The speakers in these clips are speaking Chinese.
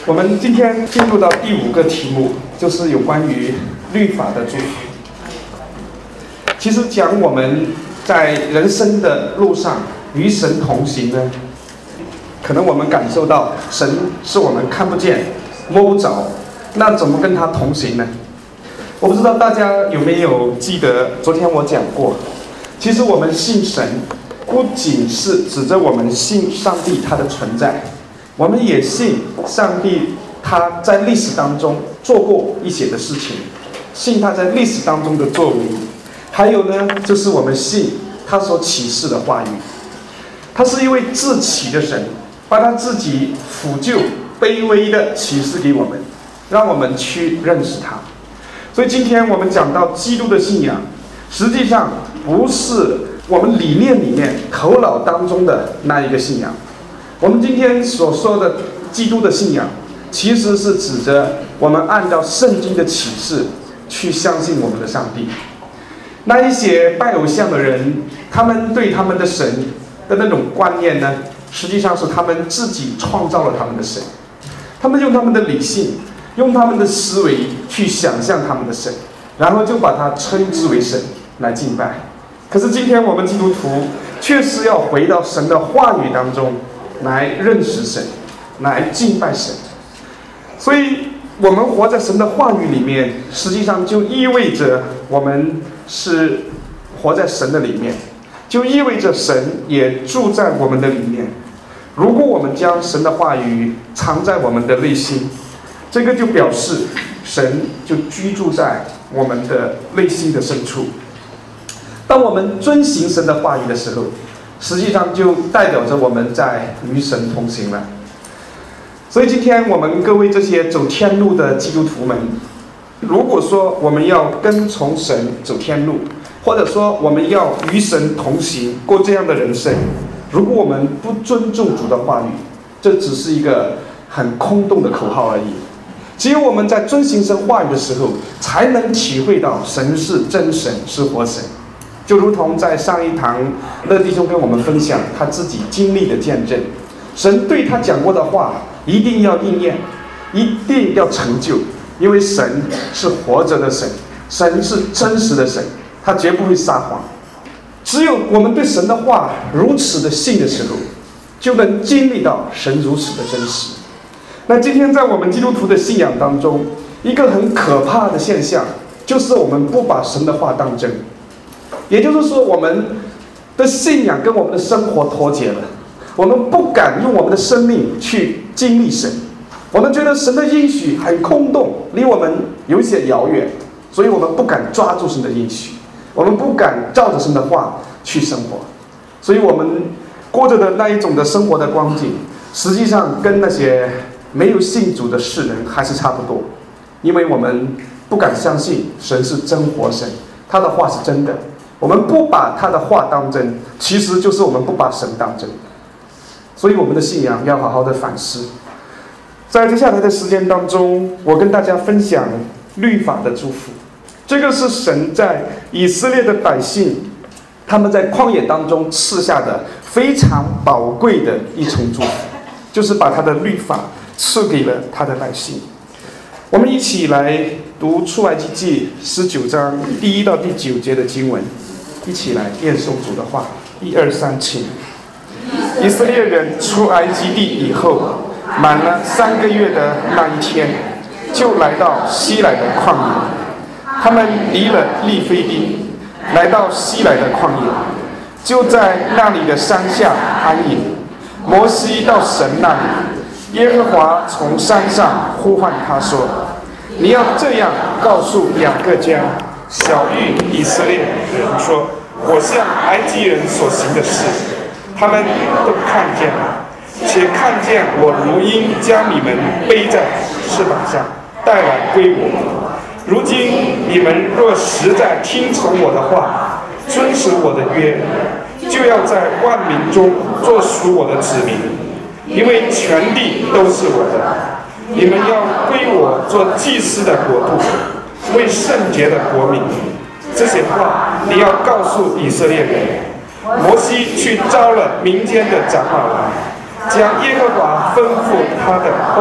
我们今天进入到第5个题目，就是有关于律法的祝福。其实讲我们在人生的路上与神同行呢，可能我们感受到神是我们看不见摸不着，那怎么跟他同行呢？我不知道大家有没有记得昨天我讲过，其实我们信神不仅是指着我们信上帝他的存在，我们也信上帝他在历史当中做过一些的事情，信他在历史当中的作为，还有呢就是我们信他所启示的话语。他是一位至奇的神，把他自己抚就卑微的启示给我们，让我们去认识他。所以今天我们讲到基督的信仰，实际上不是我们理念里面头脑当中的那一个信仰。我们今天所说的基督的信仰，其实是指着我们按照圣经的启示去相信我们的上帝。那一些拜偶像的人，他们对他们的神的那种观念呢，实际上是他们自己创造了他们的神，他们用他们的理性，用他们的思维去想象他们的神，然后就把它称之为神来敬拜。可是今天我们基督徒确实要回到神的话语当中来认识神，来敬拜神。所以我们活在神的话语里面，实际上就意味着我们是活在神的里面，就意味着神也住在我们的里面。如果我们将神的话语藏在我们的内心，这个就表示神就居住在我们的内心的深处。当我们遵行神的话语的时候，实际上就代表着我们在与神同行了。所以今天我们各位这些走天路的基督徒们，如果说我们要跟从神走天路，或者说我们要与神同行过这样的人生，如果我们不尊重主的话语，这只是一个很空洞的口号而已。只有我们在遵行神话语的时候，才能体会到神是真神，是活神。就如同在上一堂乐弟兄跟我们分享他自己经历的见证，神对他讲过的话一定要应验，一定要成就，因为神是活着的神，神是真实的神，他绝不会撒谎。只有我们对神的话如此的信的时候，就能经历到神如此的真实。那今天在我们基督徒的信仰当中，一个很可怕的现象，就是我们不把神的话当真。也就是说，我们的信仰跟我们的生活脱节了，我们不敢用我们的生命去经历神，我们觉得神的应许很空洞，离我们有一些遥远，所以我们不敢抓住神的应许，我们不敢照着神的话去生活。所以我们过着的那一种的生活的光景，实际上跟那些没有信主的世人还是差不多。因为我们不敢相信神是真活神，他的话是真的，我们不把他的话当真，其实就是我们不把神当真。所以我们的信仰要好好的反思。在接下来的时间当中，我跟大家分享律法的祝福。这个是神在以色列的百姓，他们在旷野当中赐下的非常宝贵的一重祝福，就是把他的律法赐给了他的百姓。我们一起来读出埃及记19章1到9节的经文，一起来念诵主的话。1、2、3，请。以色列人出埃及地以后，满了3个月的那一天，就来到西乃的旷野。他们离了利非丁，来到西乃的旷野，就在那里的山下安营。摩西到神那里，耶和华从山上呼唤他说：“你要这样告诉2个家，晓谕以色列人说，我向埃及人所行的事，他们都看见了，且看见我如鹰将你们背在翅膀上，带来归我。如今你们若实在听从我的话，遵守我的约，就要在万民中做属我的子民，因为全地都是我的。你们要归我做祭司的国度，为圣洁的国民。这些话你要告诉以色列人。”摩西去招了民间的长老来，将耶和华吩咐他的话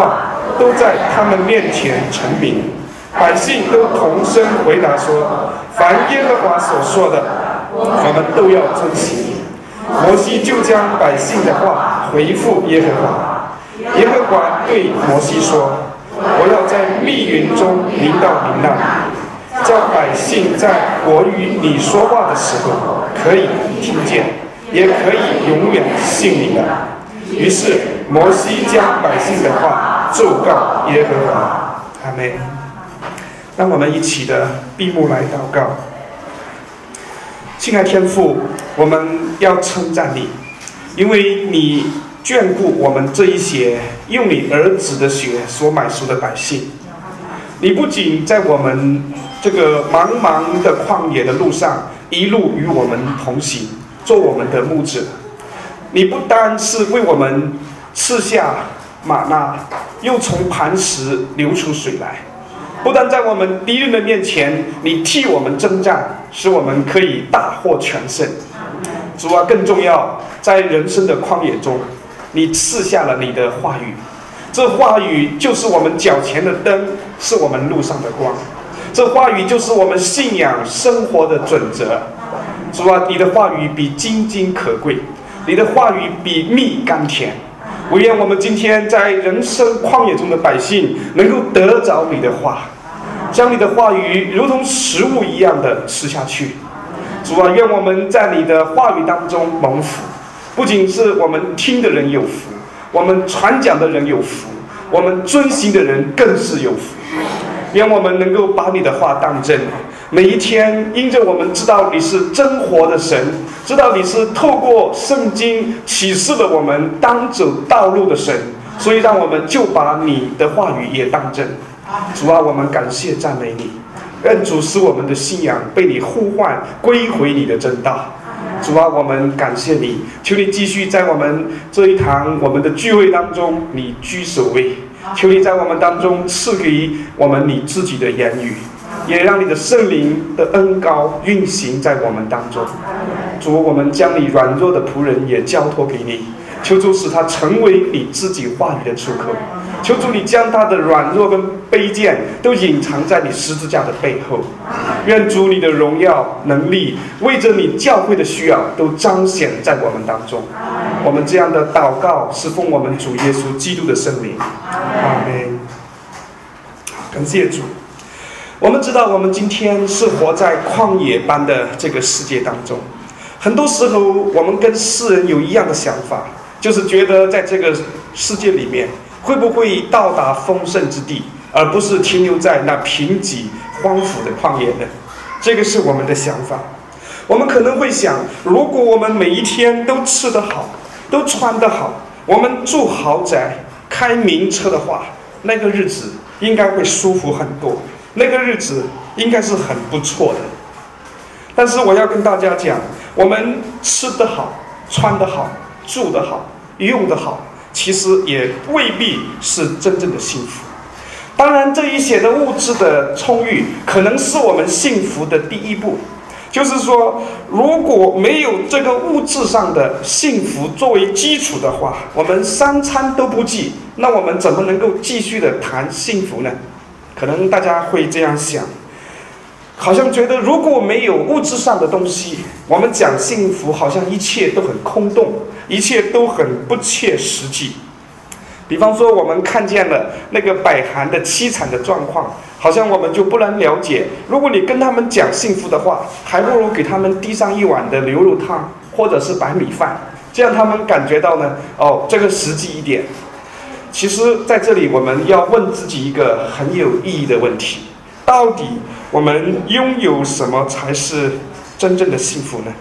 都在他们面前陈明。百姓都同声回答说：凡耶和华所说的，我们都要遵行。摩西就将百姓的话回复耶和华。耶和华对摩西说：我要在密云中临到你那里，叫百姓在我与你说话的时候可以听见，也可以永远信你的。于是摩西将百姓的话奏告耶和华。阿们。让我们一起的闭目来祷告。亲爱天父，我们要称赞你，因为你眷顾我们这一些用你儿子的血所买赎的百姓。你不仅在我们这个茫茫的旷野的路上一路与我们同行，做我们的牧者，你不单是为我们赐下玛纳，又从磐石流出水来，不但在我们敌人的面前你替我们征战，使我们可以大获全胜。主啊，更重要，在人生的旷野中你赐下了你的话语，这话语就是我们脚前的灯，是我们路上的光，这话语就是我们信仰生活的准则。主啊，你的话语比金金可贵，你的话语比蜜甘甜。我愿我们今天在人生旷野中的百姓能够得着你的话，将你的话语如同食物一样的吃下去。主啊，愿我们在你的话语当中蒙福，不仅是我们听的人有福，我们传讲的人有福，我们遵行的人更是有福。愿我们能够把你的话当真，每一天因着我们知道你是真活的神，知道你是透过圣经启示了我们当走道路的神，所以让我们就把你的话语也当真。主啊，我们感谢赞美你，愿主使我们的信仰被你呼唤归回你的真道。主啊，我们感谢你，求你继续在我们这一堂我们的聚会当中你居首位，求你在我们当中赐给我们你自己的言语，也让你的圣灵的恩膏运行在我们当中。主，我们将你软弱的仆人也交托给你，求主使他成为你自己话语的出口，求主你将他的软弱跟卑贱都隐藏在你十字架的背后。愿主你的荣耀能力为着你教会的需要都彰显在我们当中。我们这样的祷告是奉我们主耶稣基督的圣名。阿们。感谢主。我们知道我们今天是活在旷野般的这个世界当中，很多时候我们跟世人有一样的想法，就是觉得在这个世界里面会不会到达丰盛之地，而不是停留在那贫瘠荒芜的旷野呢？这个是我们的想法。我们可能会想，如果我们每一天都吃得好，都穿得好，我们住豪宅开名车的话，那个日子应该会舒服很多，那个日子应该是很不错的。但是我要跟大家讲，我们吃得好，穿得好，住得好，用得好，其实也未必是真正的幸福。当然，这一些的物质的充裕可能是我们幸福的第一步，就是说如果没有这个物质上的幸福作为基础的话，我们三餐都不济，那我们怎么能够继续的谈幸福呢？可能大家会这样想，好像觉得如果没有物质上的东西，我们讲幸福好像一切都很空洞，一切都很不切实际。比方说我们看见了那个百韩的凄惨的状况，好像我们就不能了解，如果你跟他们讲幸福的话，还不如给他们递上一碗的牛肉汤或者是白米饭，这样他们感觉到呢，这个实际一点。其实在这里我们要问自己一个很有意义的问题，到底我们拥有什么才是真正的幸福呢？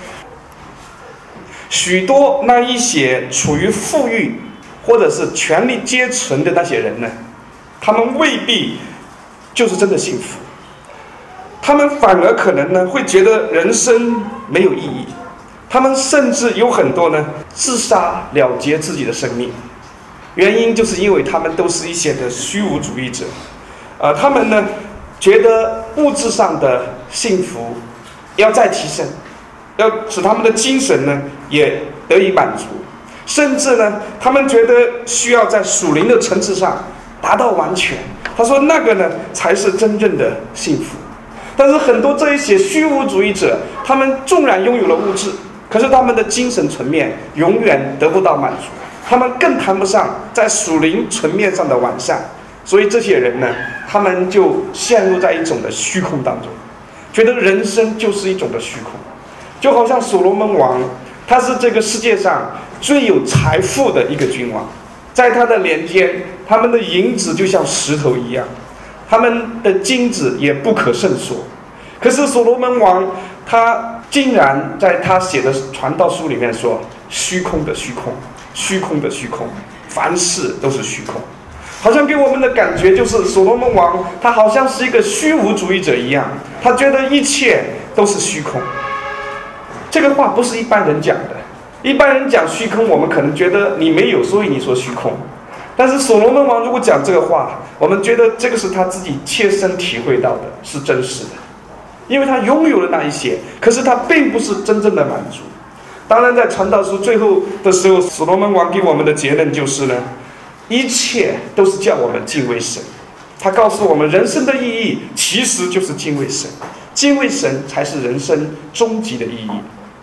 许多那一些处于富裕或者是权力阶层的那些人呢，他们未必就是真的幸福，他们反而可能呢会觉得人生没有意义，他们甚至有很多呢自杀了结自己的生命。原因就是因为他们都是一些的虚无主义者，他们呢觉得物质上的幸福要再提升，要使他们的精神呢也得以满足，甚至呢他们觉得需要在属灵的层次上达到完全。他说那个呢才是真正的幸福。但是很多这一些虚无主义者，他们纵然拥有了物质，可是他们的精神层面永远得不到满足，他们更谈不上在属灵层面上的完善。所以这些人呢，他们就陷入在一种的虚空当中，觉得人生就是一种的虚空。就好像所罗门王，他是这个世界上最有财富的一个君王，在他的年间，他们的银子就像石头一样，他们的金子也不可胜数。可是所罗门王他竟然在他写的传道书里面说，虚空的虚空，虚空的虚空，凡事都是虚空。好像给我们的感觉就是所罗门王他好像是一个虚无主义者一样，他觉得一切都是虚空。这个话不是一般人讲的，一般人讲虚空，我们可能觉得你没有，所以你说虚空。但是所罗门王如果讲这个话，我们觉得这个是他自己切身体会到的，是真实的。因为他拥有了那一些，可是他并不是真正的满足。当然在传道书最后的时候，所罗门王给我们的结论就是呢，一切都是叫我们敬畏神。他告诉我们，人生的意义其实就是敬畏神，敬畏神才是人生终极的意义。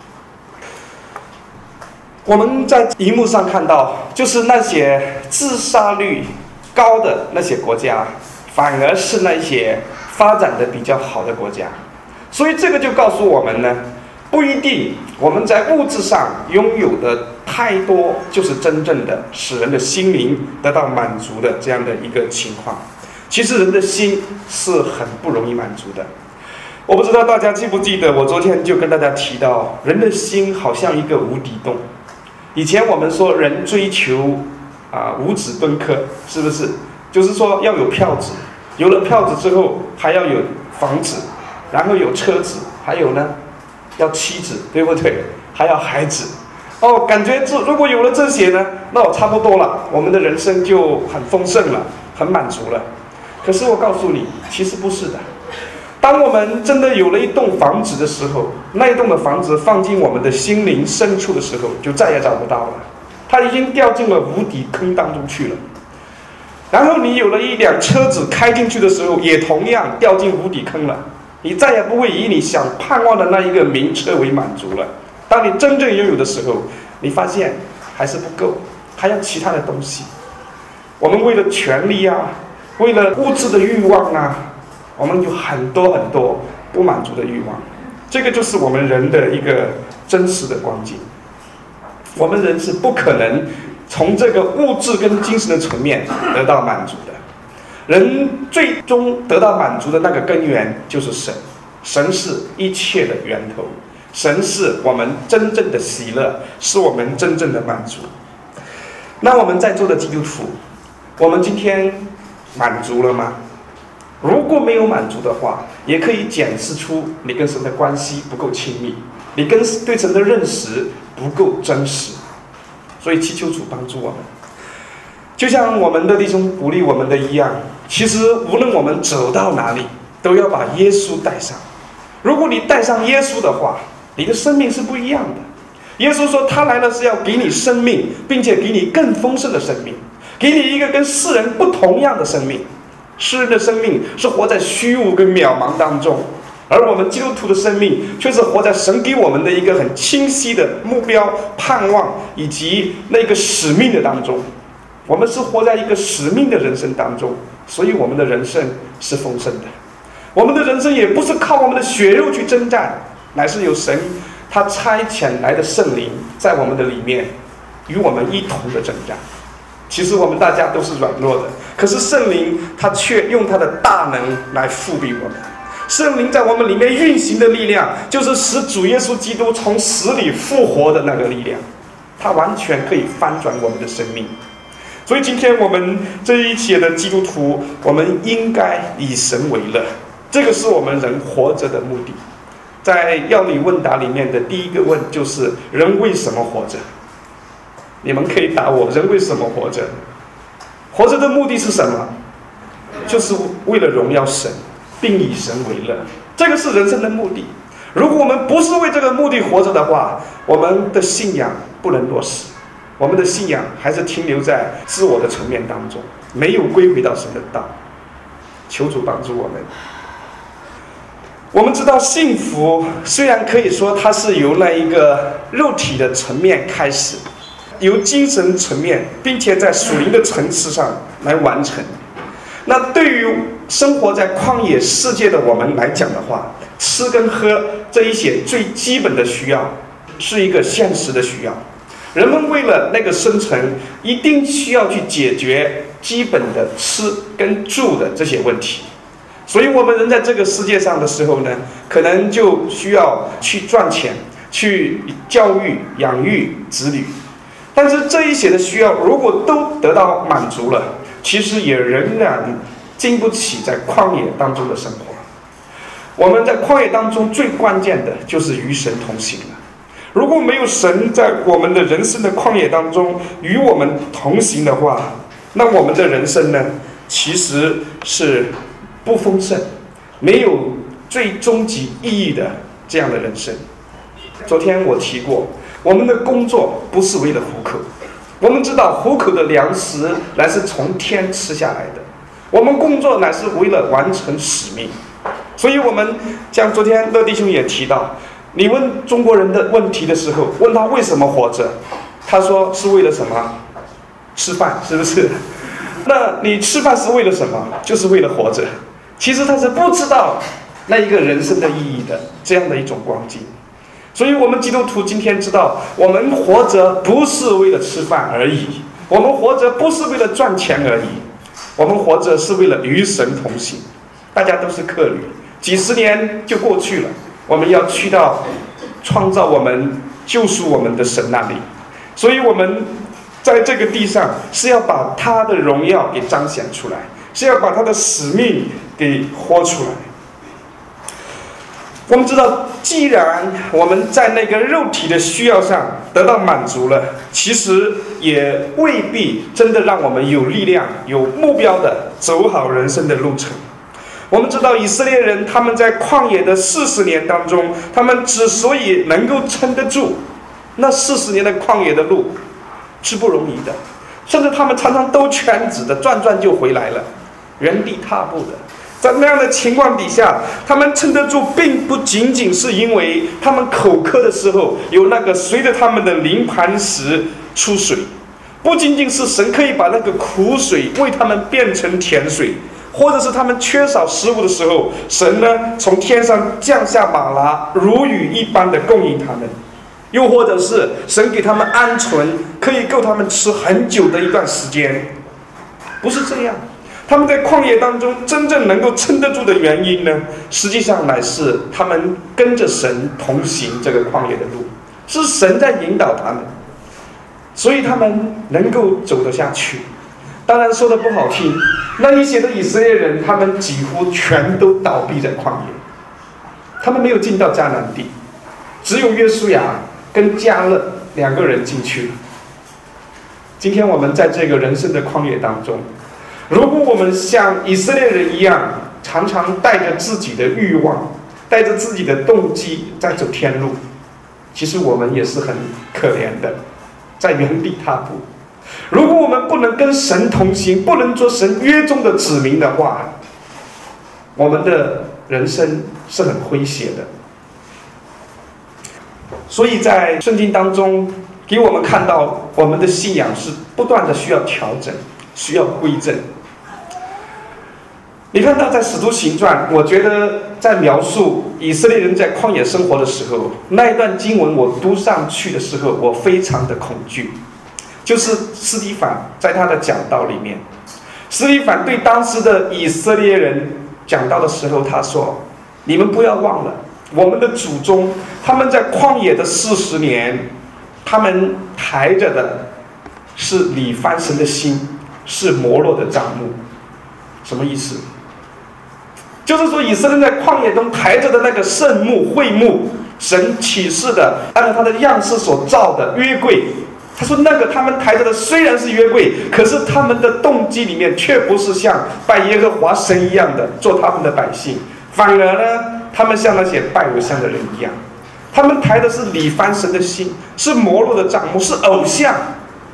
我们在荧幕上看到，就是那些自杀率高的那些国家，反而是那些发展的比较好的国家。所以这个就告诉我们呢，不一定我们在物质上拥有的太多，就是真正的使人的心灵得到满足的这样的一个情况。其实人的心是很不容易满足的。我不知道大家记不记得，我昨天就跟大家提到，人的心好像一个无底洞。以前我们说人追求无止敦刻，是不是？就是说要有票子，有了票子之后还要有房子，然后有车子，还有呢要妻子，对不对？还要孩子。感觉如果有了这些呢，那我差不多了，我们的人生就很丰盛了，很满足了。可是我告诉你，其实不是的。当我们真的有了一栋房子的时候，那一栋的房子放进我们的心灵深处的时候，就再也找不到了，它已经掉进了无底坑当中去了。然后你有了一辆车子开进去的时候，也同样掉进无底坑了，你再也不会以你想盼望的那一个名车为满足了。当你真正拥有的时候，你发现还是不够，还要其他的东西。我们为了权利为了物质的欲望我们有很多很多不满足的欲望。这个就是我们人的一个真实的光景。我们人是不可能从这个物质跟精神的层面得到满足的。人最终得到满足的那个根源就是神，神是一切的源头，神是我们真正的喜乐，是我们真正的满足。那我们在座的基督徒，我们今天满足了吗？如果没有满足的话，也可以检视出你跟神的关系不够亲密，你对神的认识不够真实。所以祈求主帮助我们，就像我们的弟兄鼓励我们的一样，其实无论我们走到哪里，都要把耶稣带上。如果你带上耶稣的话，你的生命是不一样的。耶稣说他来了是要给你生命，并且给你更丰盛的生命，给你一个跟世人不同样的生命。世人的生命是活在虚无跟渺茫当中，而我们基督徒的生命却是活在神给我们的一个很清晰的目标、盼望以及那个使命的当中。我们是活在一个使命的人生当中，所以我们的人生是丰盛的。我们的人生也不是靠我们的血肉去征战，乃是有神他差遣来的圣灵在我们的里面与我们一同的征战。其实我们大家都是软弱的，可是圣灵他却用他的大能来复辟我们。圣灵在我们里面运行的力量，就是使主耶稣基督从死里复活的那个力量，它完全可以翻转我们的生命。所以今天我们这一切的基督徒，我们应该以神为乐，这个是我们人活着的目的。在要理问答里面的第一个问就是人为什么活着？你们可以答我，人为什么活着？活着的目的是什么？就是为了荣耀神，并以神为乐，这个是人生的目的。如果我们不是为这个目的活着的话，我们的信仰不能落实， 我们的信仰还是停留在自我的层面当中，没有归回到神的道。求主帮助我们。我们知道幸福虽然可以说它是由那一个肉体的层面开始，由精神层面，并且在属灵的层次上来完成。那对于生活在旷野世界的我们来讲的话，吃跟喝这一些最基本的需要是一个现实的需要，人们为了那个生存一定需要去解决基本的吃跟住的这些问题。所以我们人在这个世界上的时候呢，可能就需要去赚钱，去教育养育子女。但是这一些的需要如果都得到满足了，其实也仍然经不起在旷野当中的生活。我们在旷野当中最关键的就是与神同行了。如果没有神在我们的人生的旷野当中与我们同行的话，那我们的人生呢，其实是不丰盛，没有最终极意义的这样的人生。昨天我提过，我们的工作不是为了糊口，我们知道糊口的粮食乃是从天吃下来的，我们工作乃是为了完成使命。所以我们像昨天乐弟兄也提到，你问中国人的问题的时候，问他为什么活着，他说是为了什么？吃饭，是不是？那你吃饭是为了什么？就是为了活着。其实他是不知道那一个人生的意义的，这样的一种光景。所以我们基督徒今天知道，我们活着不是为了吃饭而已，我们活着不是为了赚钱而已，我们活着是为了与神同行。大家都是客旅，几十年就过去了，我们要去到创造我们救赎我们的神那里。所以我们在这个地上是要把他的荣耀给彰显出来，是要把他的使命给活出来。我们知道，既然我们在那个肉体的需要上得到满足了，其实也未必真的让我们有力量有目标的走好人生的路程。我们知道以色列人他们在旷野的40年当中，他们之所以能够撑得住那40年的旷野的路是不容易的，甚至他们常常兜圈子的，转转就回来了，原地踏步的。在那样的情况底下，他们撑得住，并不仅仅是因为他们口渴的时候有那个随着他们的灵磐石出水，不仅仅是神可以把那个苦水为他们变成甜水，或者是他们缺少食物的时候，神呢从天上降下玛拿如雨一般的供应他们，又或者是神给他们鹌鹑，可以够他们吃很久的一段时间。不是这样，他们在旷野当中真正能够撑得住的原因呢，实际上乃是他们跟着神同行这个旷野的路，是神在引导他们，所以他们能够走得下去。当然说的不好听，那一些的以色列人，他们几乎全都倒闭在旷野，他们没有进到迦南地，只有约书亚跟迦勒2个人进去了。今天我们在这个人生的旷野当中，如果我们像以色列人一样，常常带着自己的欲望，带着自己的动机在走天路，其实我们也是很可怜的，在原地踏步。如果我们不能跟神同行，不能做神约中的子民的话，我们的人生是很诙谐的。所以在圣经当中给我们看到，我们的信仰是不断的需要调整，需要归正。你看到在使徒行传，我觉得在描述以色列人在旷野生活的时候，那一段经文我读上去的时候，我非常的恐惧。就是司提反在他的讲道里面，司提反对当时的以色列人讲道的时候，他说：你们不要忘了，我们的祖宗他们在旷野的40年，他们抬着的是李番神的心，是摩洛的帐幕。什么意思？就是说以色列在旷野中抬着的那个圣幕会幕，神启示的按照他的样式所造的约柜，他说那个他们抬着的虽然是约柜，可是他们的动机里面却不是像拜耶和华神一样的做他们的百姓，反而呢，他们像那些拜偶像的人一样，他们抬的是李番神的心，是摩洛的帐幕，是偶像。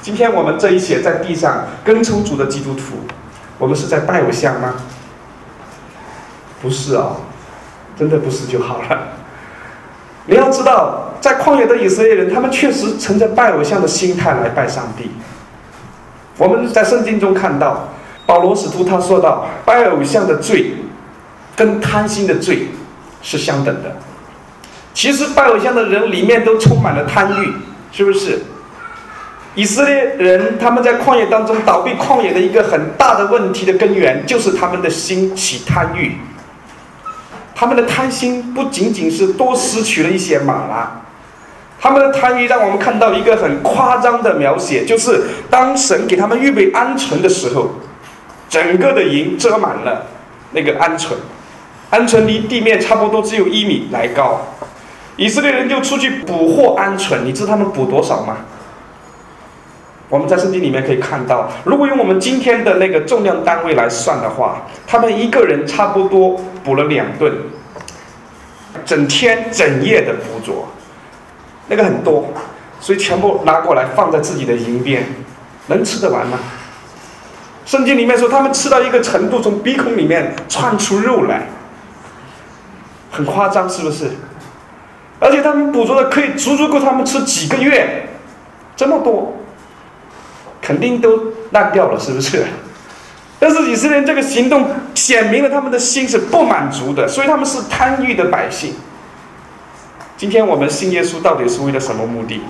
今天我们这一些在地上跟从主的基督徒，我们是在拜偶像吗？不是哦，真的不是就好了。你要知道，在旷野的以色列人，他们确实存着拜偶像的心态来拜上帝。我们在圣经中看到，保罗使徒他说到，拜偶像的罪跟贪心的罪是相等的。其实拜偶像的人里面都充满了贪欲，是不是？以色列人他们在旷野当中倒闭旷野的一个很大的问题的根源，就是他们的心起贪欲。他们的贪心不仅仅是多拾取了一些马拉，他们的贪欲让我们看到一个很夸张的描写，就是当神给他们预备鹌鹑的时候，整个的营遮满了那个鹌鹑，鹌鹑离地面差不多只有1米来高，以色列人就出去捕获鹌鹑，你知道他们捕多少吗？我们在圣经里面可以看到，如果用我们今天的那个重量单位来算的话，他们一个人差不多捕了2吨，整天整夜的捕捉，那个很多，所以全部拿过来放在自己的营边，能吃得完吗？圣经里面说他们吃到一个程度，从鼻孔里面窜出肉来，很夸张，是不是？而且他们捕捉的可以足够他们吃几个月，这么多肯定都烂掉了，是不是？但是以色列人这个行动显明了他们的心是不满足的，所以他们是贪欲的百姓。今天我们信耶稣到底是为了什么目的？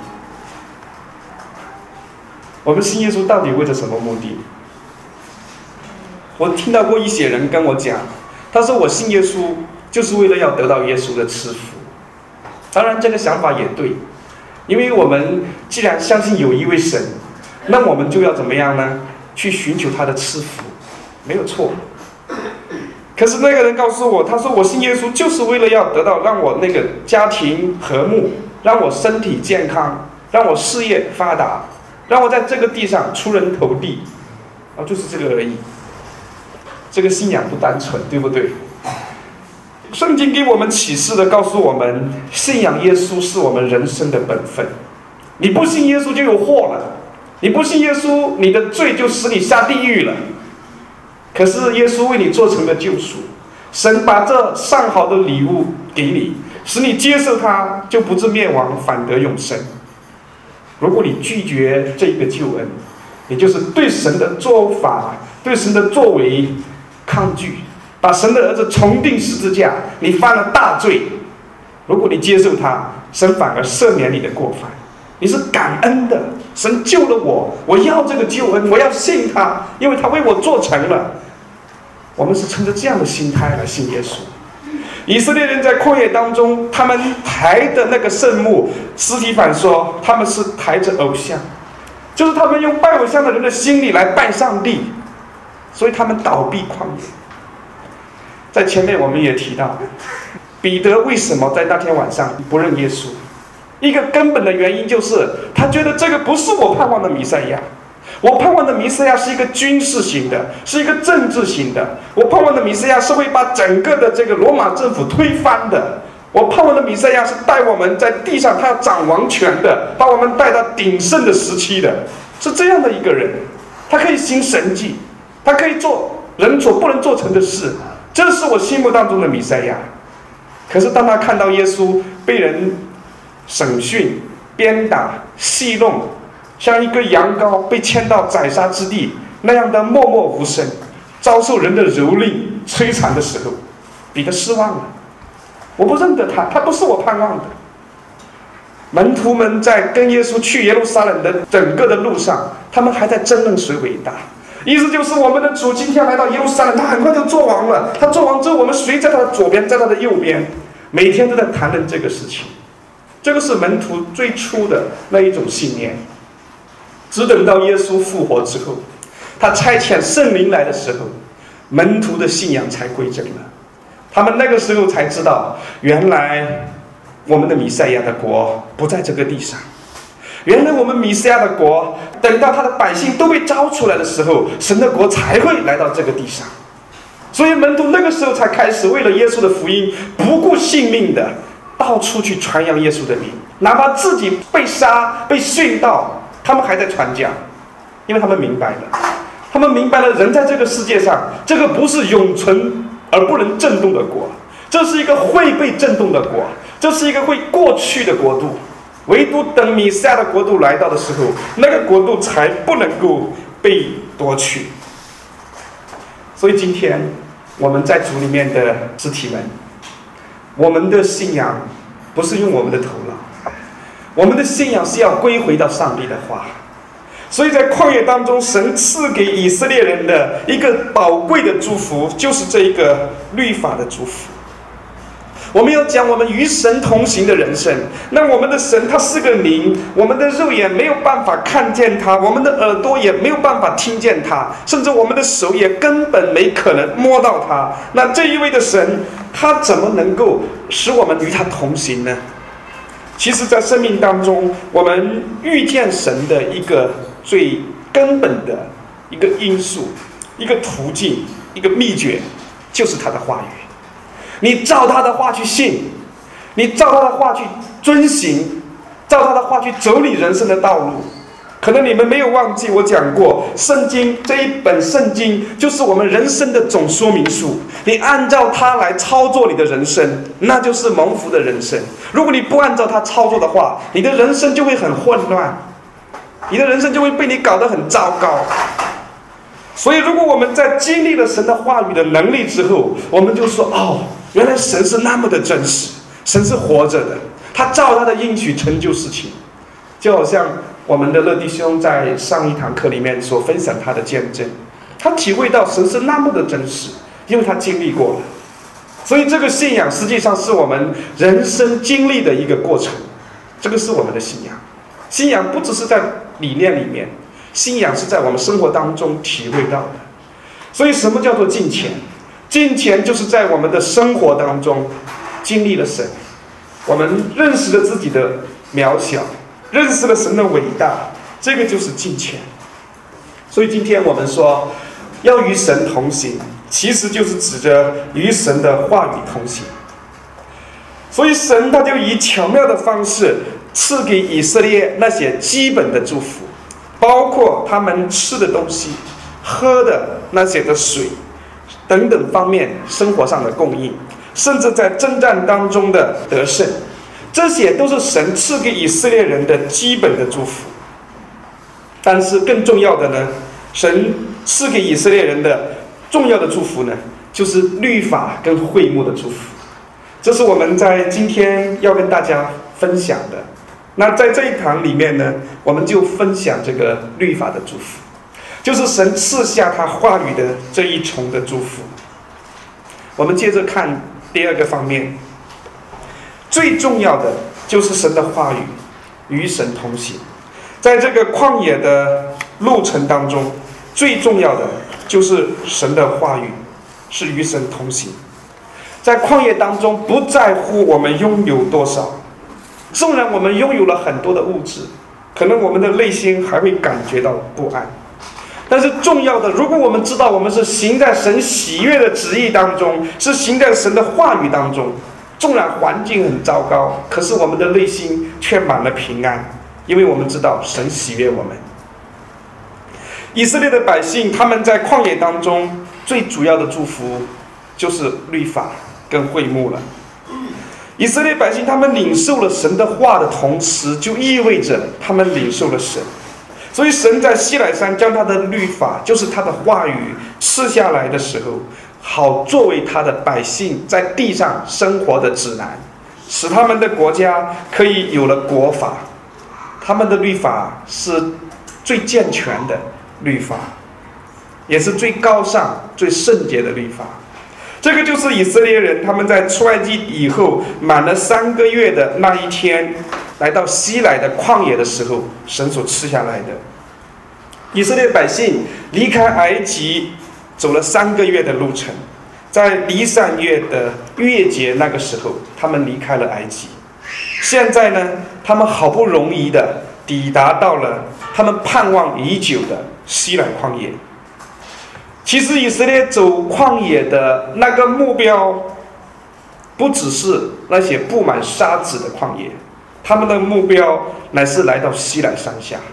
我们信耶稣到底为了什么目的？我听到过一些人跟我讲，他说我信耶稣就是为了要得到耶稣的赐福。当然这个想法也对，因为我们既然相信有一位神，那我们就要怎么样呢？去寻求他的赐福，没有错。可是那个人告诉我，他说我信耶稣就是为了要得到让我那个家庭和睦，让我身体健康，让我事业发达，让我在这个地上出人头地，就是这个而已。这个信仰不单纯，对不对？圣经给我们启示的告诉我们，信仰耶稣是我们人生的本分。你不信耶稣就有祸了，你不信耶稣，你的罪就使你下地狱了。可是耶稣为你做成了救赎，神把这上好的礼物给你，使你接受它，就不致灭亡，反得永生。如果你拒绝这个救恩，也就是对神的做法、对神的作为抗拒，把神的儿子重钉十字架，你犯了大罪。如果你接受他，神反而赦免你的过犯，你是感恩的。神救了我，我要这个救恩，我要信他，因为他为我做成了。我们是趁着这样的心态来信耶稣。以色列人在旷野当中，他们抬的那个圣幕，司提反说他们是抬着偶像，就是他们用拜偶像的人的心理来拜上帝，所以他们倒闭旷野。在前面我们也提到，彼得为什么在那天晚上不认耶稣？一个根本的原因就是他觉得这个不是我盼望的弥赛亚。我盼望的弥赛亚是一个军事型的，是一个政治型的。我盼望的弥赛亚是会把整个的这个罗马政府推翻的。我盼望的弥赛亚是带我们在地上，他要掌王权的，把我们带到鼎盛的时期的，是这样的一个人。他可以行神迹，他可以做人所不能做成的事，这是我心目当中的弥赛亚。可是当他看到耶稣被人审讯、鞭打、戏弄，像一个羊羔被牵到宰杀之地那样的默默无声，遭受人的蹂躏摧残的时候，彼得失望了。我不认得他，他不是我盼望的。门徒们在跟耶稣去耶路撒冷的整个的路上，他们还在争论谁伟大。意思就是我们的主今天来到耶路撒冷，他很快就做王了。他做王之后，我们谁在他的左边，在他的右边，每天都在谈论这个事情。这个是门徒最初的那一种信念。只等到耶稣复活之后，他差遣圣灵来的时候，门徒的信仰才归正了。他们那个时候才知道，原来我们的弥赛亚的国不在这个地上。原来我们弥赛亚的国，等到他的百姓都被招出来的时候，神的国才会来到这个地上。所以门徒那个时候才开始为了耶稣的福音，不顾性命的到处去传扬耶稣的名，哪怕自己被杀、被殉道，他们还在传讲。 因为他们明白了，他们明白了人在这个世界上，这个不是永存而不能震动的国，这是一个会被震动的国，这是一个会过去的国度。唯独等弥赛亚的国度来到的时候，那个国度才不能够被夺去。所以今天我们在主里面的肢体们，我们的信仰不是用我们的头脑，我们的信仰是要归回到上帝的话。所以在旷野当中，神赐给以色列人的一个宝贵的祝福，就是这一个律法的祝福。我们要讲我们与神同行的人生，那我们的神他是个灵，我们的肉眼没有办法看见他，我们的耳朵也没有办法听见他，甚至我们的手也根本没可能摸到他。那这一位的神，他怎么能够使我们与他同行呢？其实在生命当中，我们遇见神的一个最根本的一个因素，一个途径，一个秘诀，就是他的话语。你照他的话去信，你照他的话去遵行，照他的话去走你人生的道路。可能你们没有忘记我讲过，圣经这一本圣经就是我们人生的总说明书，你按照它来操作你的人生，那就是蒙福的人生。如果你不按照它操作的话，你的人生就会很混乱，你的人生就会被你搞得很糟糕。所以如果我们在经历了神的话语的能力之后，我们就说，哦，原来神是那么的真实，神是活着的，他照他的应许成就事情。就好像我们的乐弟兄在上一堂课里面所分享他的见证，他体会到神是那么的真实，因为他经历过了。所以这个信仰实际上是我们人生经历的一个过程，这个是我们的信仰。信仰不只是在理念里面，信仰是在我们生活当中体会到的。所以什么叫做敬虔？敬虔就是在我们的生活当中经历了神，我们认识了自己的渺小，认识了神的伟大，这个就是敬虔。所以今天我们说要与神同行，其实就是指着与神的话语同行。所以神他就以巧妙的方式赐给以色列那些基本的祝福，包括他们吃的东西、喝的那些的水等等方面生活上的供应，甚至在征战当中的得胜，这些都是神赐给以色列人的基本的祝福。但是更重要的呢，神赐给以色列人的重要的祝福呢，就是律法跟会幕的祝福。这是我们在今天要跟大家分享的。那在这一堂里面呢，我们就分享这个律法的祝福，就是神赐下他话语的这一重的祝福。我们接着看第二个方面，最重要的就是神的话语与神同行。在这个旷野的路程当中，最重要的就是神的话语是与神同行。在旷野当中，不在乎我们拥有多少，纵然我们拥有了很多的物质，可能我们的内心还会感觉到不安。但是重要的，如果我们知道我们是行在神喜悦的旨意当中，是行在神的话语当中，纵然环境很糟糕，可是我们的内心却满了平安，因为我们知道神喜悦我们。以色列的百姓，他们在旷野当中最主要的祝福就是律法跟会幕了。以色列百姓他们领受了神的话的同时，就意味着他们领受了神。所以神在西乃山将他的律法，就是他的话语赐下来的时候，好作为他的百姓在地上生活的指南，使他们的国家可以有了国法。他们的律法是最健全的律法，也是最高尚最圣洁的律法。这个就是以色列人他们在出埃及以后满了3个月的那一天，来到西乃的旷野的时候，神所赐下来的。以色列百姓离开埃及走了3个月的路程，在尼散月的月节那个时候，他们离开了埃及。现在呢，他们好不容易的抵达到了他们盼望已久的西乃旷野。其实以色列走旷野的那个目标，不只是那些布满沙子的旷野，他们的目标乃是来到西乃山下，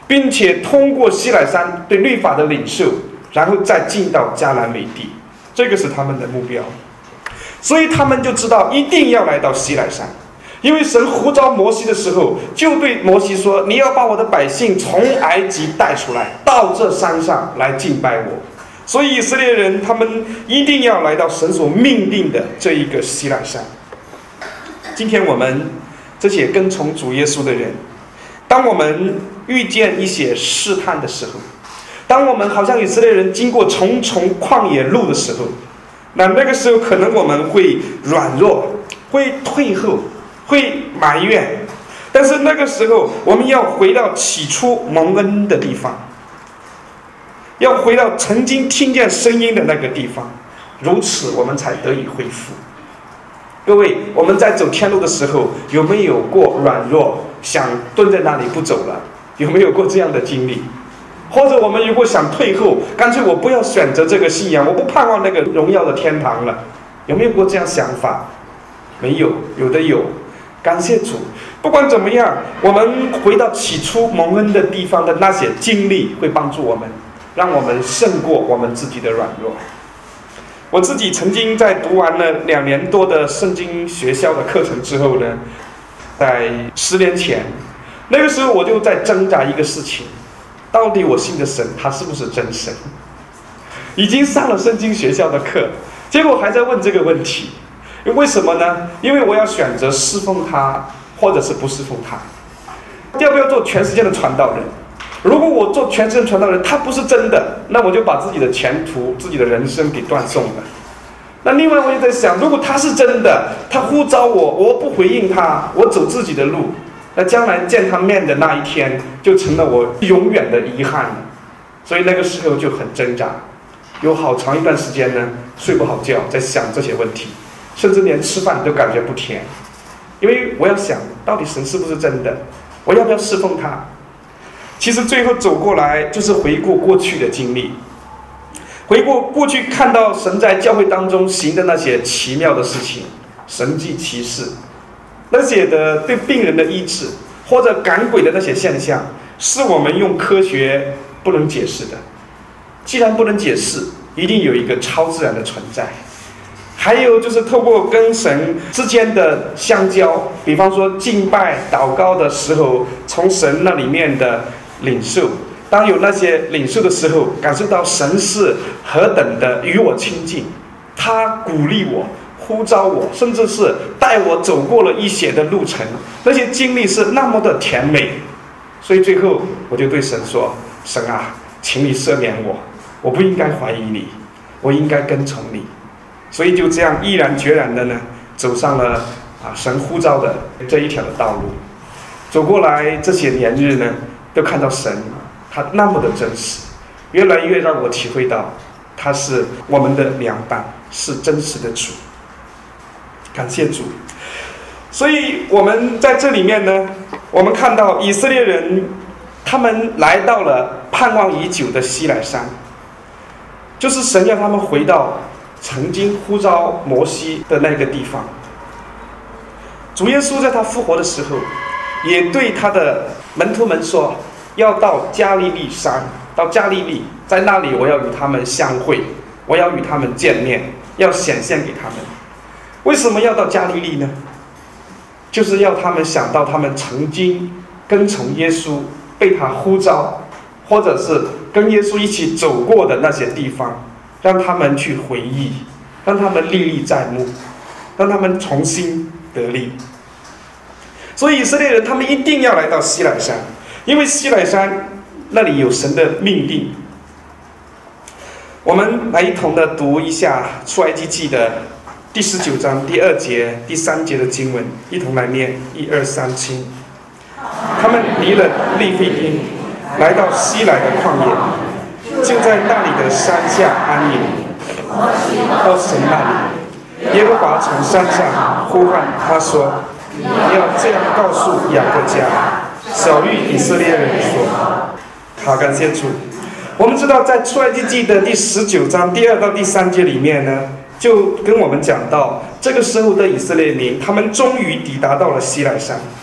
并且通过西乃山对律法的领受，然后再进到迦南美地，这个是他们的目标。所以他们就知道一定要来到西乃山，因为神呼召摩西的时候，就对摩西说：“你要把我的百姓从埃及带出来，到这山上来敬拜我。”所以以色列人他们一定要来到神所命定的这一个西乃山。今天我们这些跟从主耶稣的人，当我们遇见一些试探的时候，当我们好像以色列人经过重重旷野路的时候，那个时候可能我们会软弱，会退后，会埋怨。但是那个时候我们要回到起初蒙恩的地方，要回到曾经听见声音的那个地方，如此我们才得以恢复。各位，我们在走天路的时候，有没有过软弱，想蹲在那里不走了？有没有过这样的经历？或者我们如果想退后，干脆我不要选择这个信仰，我不盼望那个荣耀的天堂了，有没有过这样想法？没有，有的有。感谢主，不管怎么样，我们回到起初蒙恩的地方的那些经历，会帮助我们，让我们胜过我们自己的软弱。我自己曾经在读完了2年多的圣经学校的课程之后呢，在10年前，那个时候我就在挣扎一个事情，到底我信的神他是不是真神？已经上了圣经学校的课，结果还在问这个问题。为什么呢？因为我要选择侍奉他，或者是不侍奉他。要不要做全世界的传道人？如果我做全世界的传道人，他不是真的，那我就把自己的前途、自己的人生给断送了。那另外我也在想，如果他是真的，他呼召我，我不回应他，我走自己的路，那将来见他面的那一天，就成了我永远的遗憾了。所以那个时候就很挣扎，有好长一段时间呢，睡不好觉，在想这些问题，甚至连吃饭都感觉不甜，因为我要想到底神是不是真的，我要不要侍奉他？其实最后走过来就是回顾过去的经历，回顾过去看到神在教会当中行的那些奇妙的事情，神迹奇事，那些的对病人的医治或者赶鬼的那些现象，是我们用科学不能解释的。既然不能解释，一定有一个超自然的存在。还有就是透过跟神之间的相交，比方说敬拜祷告的时候，从神那里面的领受，当有那些领受的时候，感受到神是何等的与我亲近，他鼓励我，呼召我，甚至是带我走过了一些的路程，那些经历是那么的甜美。所以最后我就对神说：神啊，请你赦免我，我不应该怀疑你，我应该跟从你。所以就这样毅然决然的呢，走上了神呼召的这一条的道路。走过来这些年日呢，都看到神他那么的真实，越来越让我体会到他是我们的良伴，是真实的主。感谢主。所以我们在这里面呢，我们看到以色列人他们来到了盼望已久的西乃山，就是神要他们回到曾经呼召摩西的那个地方。主耶稣在他复活的时候，也对他的门徒们说，要到加利利山，到加利利，在那里我要与他们相会，我要与他们见面，要显现给他们。为什么要到加利利呢？就是要他们想到他们曾经跟从耶稣，被他呼召，或者是跟耶稣一起走过的那些地方，让他们去回忆，让他们历历在目，让他们重新得力。所以以色列人他们一定要来到西乃山，因为西乃山那里有神的命定。我们来一同的读一下出埃及记的第19章第2节、第3节的经文，一同来念，1、2、3，请。他们离了利非丁，来到西乃的旷野，就在那里的山下安营。到神那里，耶和华从山上呼唤他说：你要这样告诉雅各家，小谕以色列人说。好，感谢主。我们知道在出埃及记的第19章第2到第3节里面呢，就跟我们讲到这个时候的以色列民，他们终于抵达到了西乃山。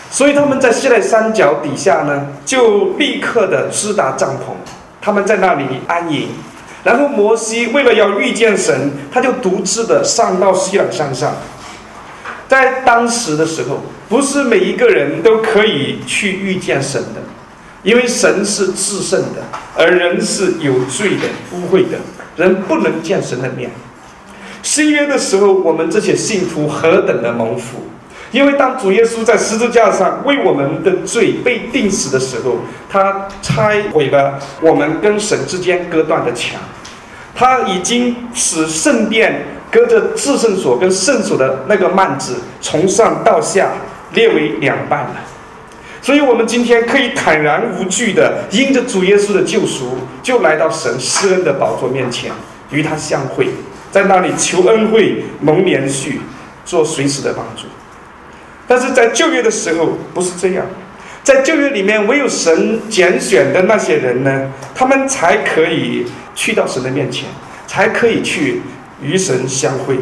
所以他们在西奈山脚底下呢，就立刻的支搭帐篷，他们在那里安营。然后摩西为了要遇见神，他就独自的上到西奈山上。在当时的时候，不是每一个人都可以去遇见神的，因为神是至圣的，而人是有罪的、污秽的，人不能见神的面。新约的时候，我们这些信徒何等的蒙福！因为当主耶稣在十字架上为我们的罪被钉死的时候，他拆毁了我们跟神之间隔断的墙，他已经使圣殿隔着至圣所跟圣所的那个幔子从上到下列为两半了。所以我们今天可以坦然无惧的因着主耶稣的救赎，就来到神施恩的宝座面前，与他相会，在那里求恩惠、蒙连续，做随时的帮助。但是在旧约的时候不是这样，在旧约里面，唯有神拣选的那些人呢，他们才可以去到神的面前，才可以去与神相会。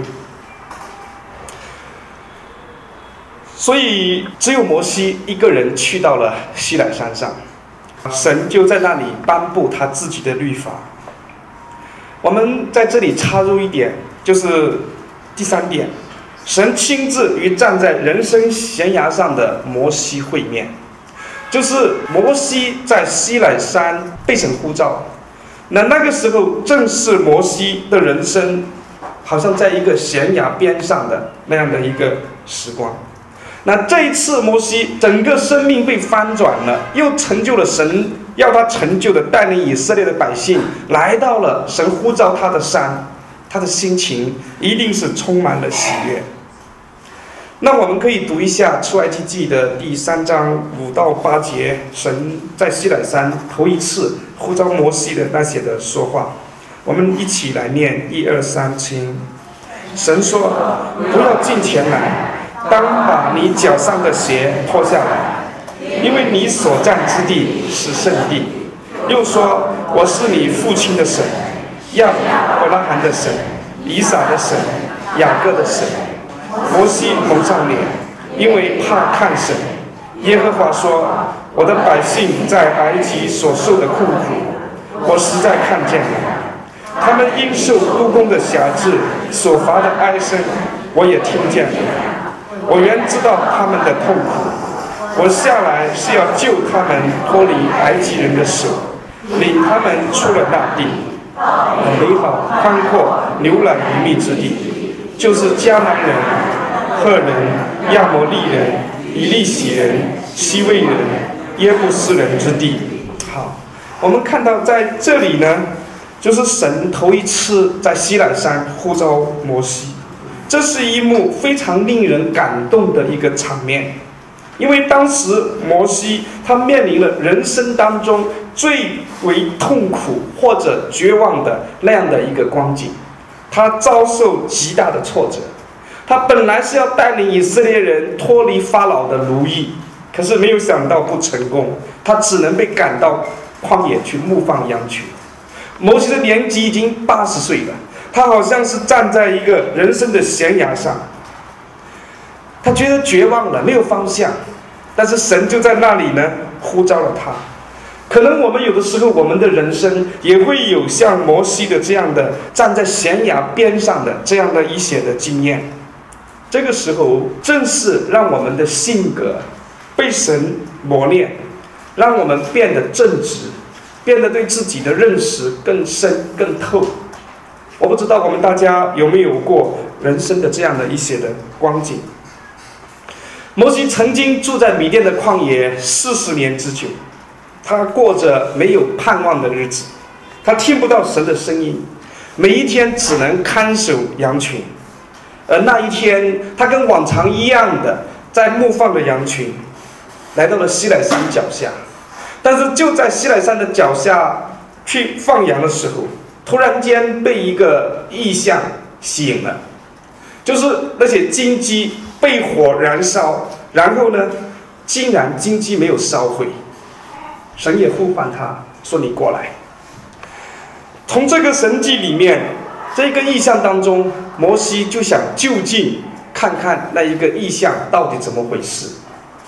所以只有摩西一个人去到了西奈山上，神就在那里颁布他自己的律法。我们在这里插入一点，就是第三点，神亲自与站在人生悬崖上的摩西会面。就是摩西在西奈山被神呼召，那个时候正是摩西的人生好像在一个悬崖边上的那样的一个时光。那这一次摩西整个生命被翻转了，又成就了神要他成就的，带领以色列的百姓来到了神呼召他的山，他的心情一定是充满了喜悦。那我们可以读一下出埃及记的第3章5到8节，神在西奈山头一次呼召摩西的那些的说话，我们一起来念1、2、3，请。神说：不要近前来，当把你脚上的鞋脱下来，因为你所站之地是圣地。又说：我是你父亲的神，亚伯拉罕的神，以撒的神，雅各的神。摩西蒙上脸，因为怕看神。耶和华说：我的百姓在埃及所受的困苦，我实在看见了，他们因受督工的辖制所发的哀声，我也听见了。我原知道他们的痛苦，我下来是要救他们脱离埃及人的手，领他们出了那地，美好宽阔、牛奶与蜜之地，就是迦南人、赫人、亚摩利人、以利洗人、西魏人、耶布斯人之地。好，我们看到在这里呢，就是神头一次在西奈山呼召摩西，这是一幕非常令人感动的一个场面。因为当时摩西他面临了人生当中最为痛苦或者绝望的那样的一个光景，他遭受极大的挫折。他本来是要带领以色列人脱离法老的奴役，可是没有想到不成功，他只能被赶到旷野去牧放羊群。摩西的年纪已经80岁了，他好像是站在一个人生的悬崖上，他觉得绝望了，没有方向。但是神就在那里呢，呼召了他。可能我们有的时候，我们的人生也会有像摩西的这样的站在悬崖边上的这样的一些的经验。这个时候正是让我们的性格被神磨练，让我们变得正直，变得对自己的认识更深更透。我不知道我们大家有没有过人生的这样的一些的光景。摩西曾经住在米甸的旷野40年之久，他过着没有盼望的日子，他听不到神的声音，每一天只能看守羊群。而那一天，他跟往常一样的在牧放的羊群，来到了西奈山脚下。但是就在西奈山的脚下去放羊的时候，突然间被一个异象吸引了，就是那些荆棘被火燃烧，然后呢，竟然荆棘没有烧毁。神也呼唤他说：你过来。从这个神迹里面，这个异象当中，摩西就想就近看看那一个异象到底怎么回事。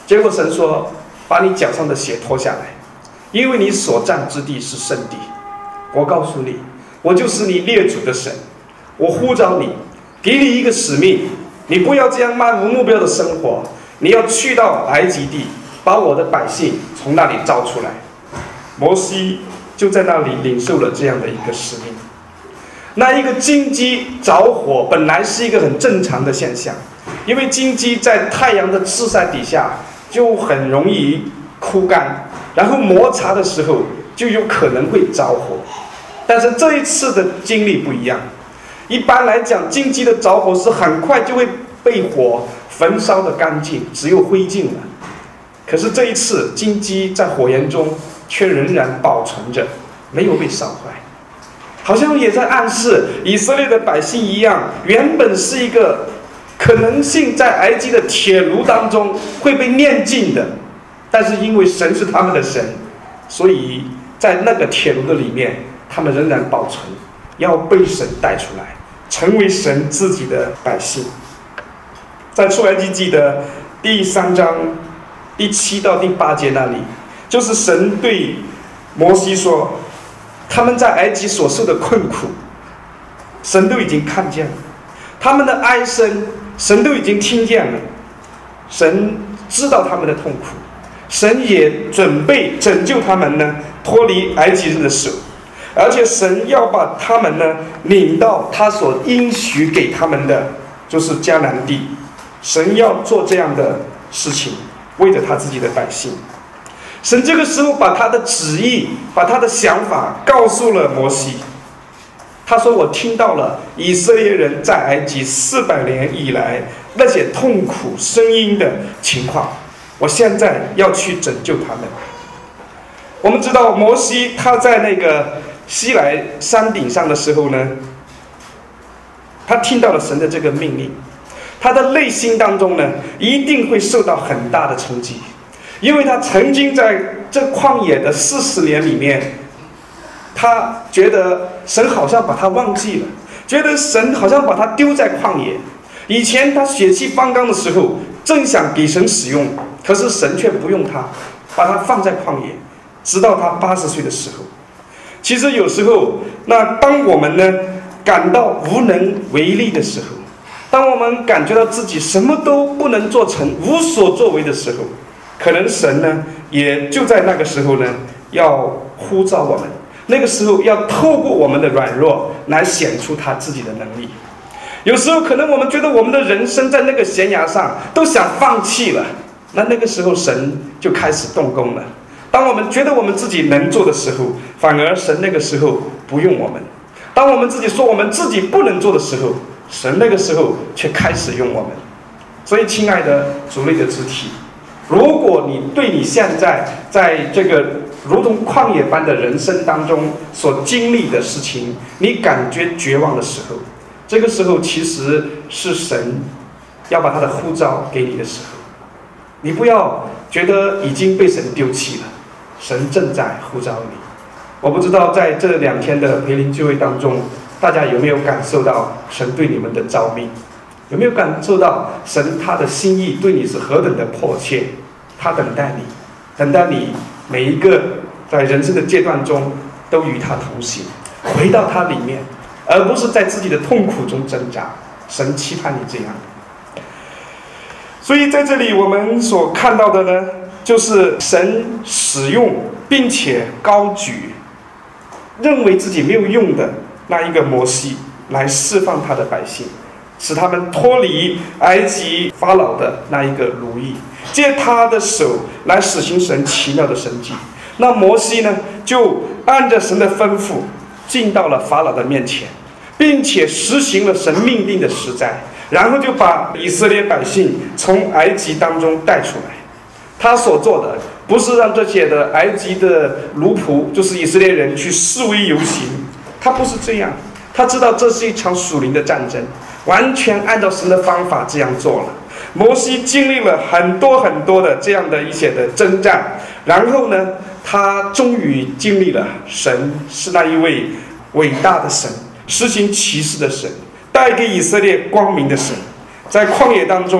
结果神说：“把你脚上的鞋脱下来，因为你所站之地是圣地。我告诉你，我就是你列祖的神，我呼召你，给你一个使命，你不要这样漫无目标的生活，你要去到埃及地，把我的百姓从那里招出来。”摩西就在那里领受了这样的一个使命。那一个荆棘着火本来是一个很正常的现象，因为荆棘在太阳的日晒底下就很容易枯干，然后摩擦的时候就有可能会着火。但是这一次的经历不一样，一般来讲荆棘的着火是很快就会被火焚烧的干净，只有灰烬了。可是这一次荆棘在火焰中却仍然保存着，没有被烧坏，好像也在暗示以色列的百姓一样，原本是一个可能性在埃及的铁炉当中会被炼尽的，但是因为神是他们的神，所以在那个铁炉的里面，他们仍然保存，要被神带出来，成为神自己的百姓。在出埃及记的第3章第7到第8节那里，就是神对摩西说，他们在埃及所受的困苦，神都已经看见了，他们的哀声，神都已经听见了，神知道他们的痛苦，神也准备拯救他们呢，脱离埃及人的手，而且神要把他们呢领到他所应许给他们的，就是迦南地。神要做这样的事情，为着他自己的百姓。神这个时候把他的旨意，把他的想法告诉了摩西。他说：“我听到了以色列人在埃及400年以来那些痛苦声音的情况，我现在要去拯救他们。”我们知道摩西他在那个西奈山顶上的时候呢，他听到了神的这个命令，他的内心当中呢一定会受到很大的冲击，因为他曾经在这旷野的40年里面，他觉得神好像把他忘记了，觉得神好像把他丢在旷野。以前他血气方刚的时候，正想给神使用，可是神却不用他，把他放在旷野，直到他80岁的时候。其实有时候，那当我们呢感到无能为力的时候，当我们感觉到自己什么都不能做成，无所作为的时候，可能神呢也就在那个时候呢要呼召我们，那个时候要透过我们的软弱来显出他自己的能力。有时候可能我们觉得我们的人生在那个悬崖上都想放弃了，那个时候神就开始动工了。当我们觉得我们自己能做的时候，反而神那个时候不用我们。当我们自己说我们自己不能做的时候，神那个时候却开始用我们。所以亲爱的主内的肢体，如果你对你现在这个如同旷野般的人生当中所经历的事情，你感觉绝望的时候，这个时候其实是神要把他的呼召给你的时候。你不要觉得已经被神丢弃了，神正在呼召你。我不知道在这2天的培灵聚会当中，大家有没有感受到神对你们的召命？有没有感受到神他的心意对你是何等的迫切？他等待你，等待你每一个在人生的阶段中都与他同行，回到他里面，而不是在自己的痛苦中挣扎。神期盼你这样。所以在这里我们所看到的呢，就是神使用并且高举认为自己没有用的那一个摩西，来释放他的百姓，使他们脱离埃及法老的那一个奴役，借他的手来实行神奇妙的神迹。那摩西呢，就按着神的吩咐进到了法老的面前，并且实行了神命令的实在，然后就把以色列百姓从埃及当中带出来。他所做的不是让这些的埃及的奴仆，就是以色列人去示威游行，他不是这样。他知道这是一场属灵的战争，完全按照神的方法这样做了。摩西经历了很多很多的这样的一些的征战，然后呢，他终于经历了神是那一位伟大的神，实行奇事的神，带给以色列光明的神。在旷野当中，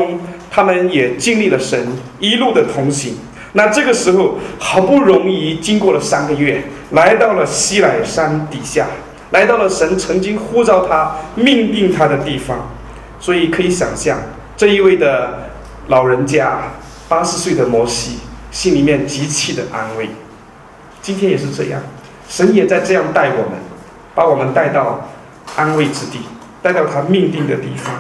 他们也经历了神一路的同行。那这个时候好不容易经过了3个月，来到了西乃山底下，来到了神曾经呼召他命定他的地方。所以可以想象，这一位的老人家80岁的摩西心里面极其的安慰。今天也是这样，神也在这样带我们，把我们带到安慰之地，带到他命定的地方。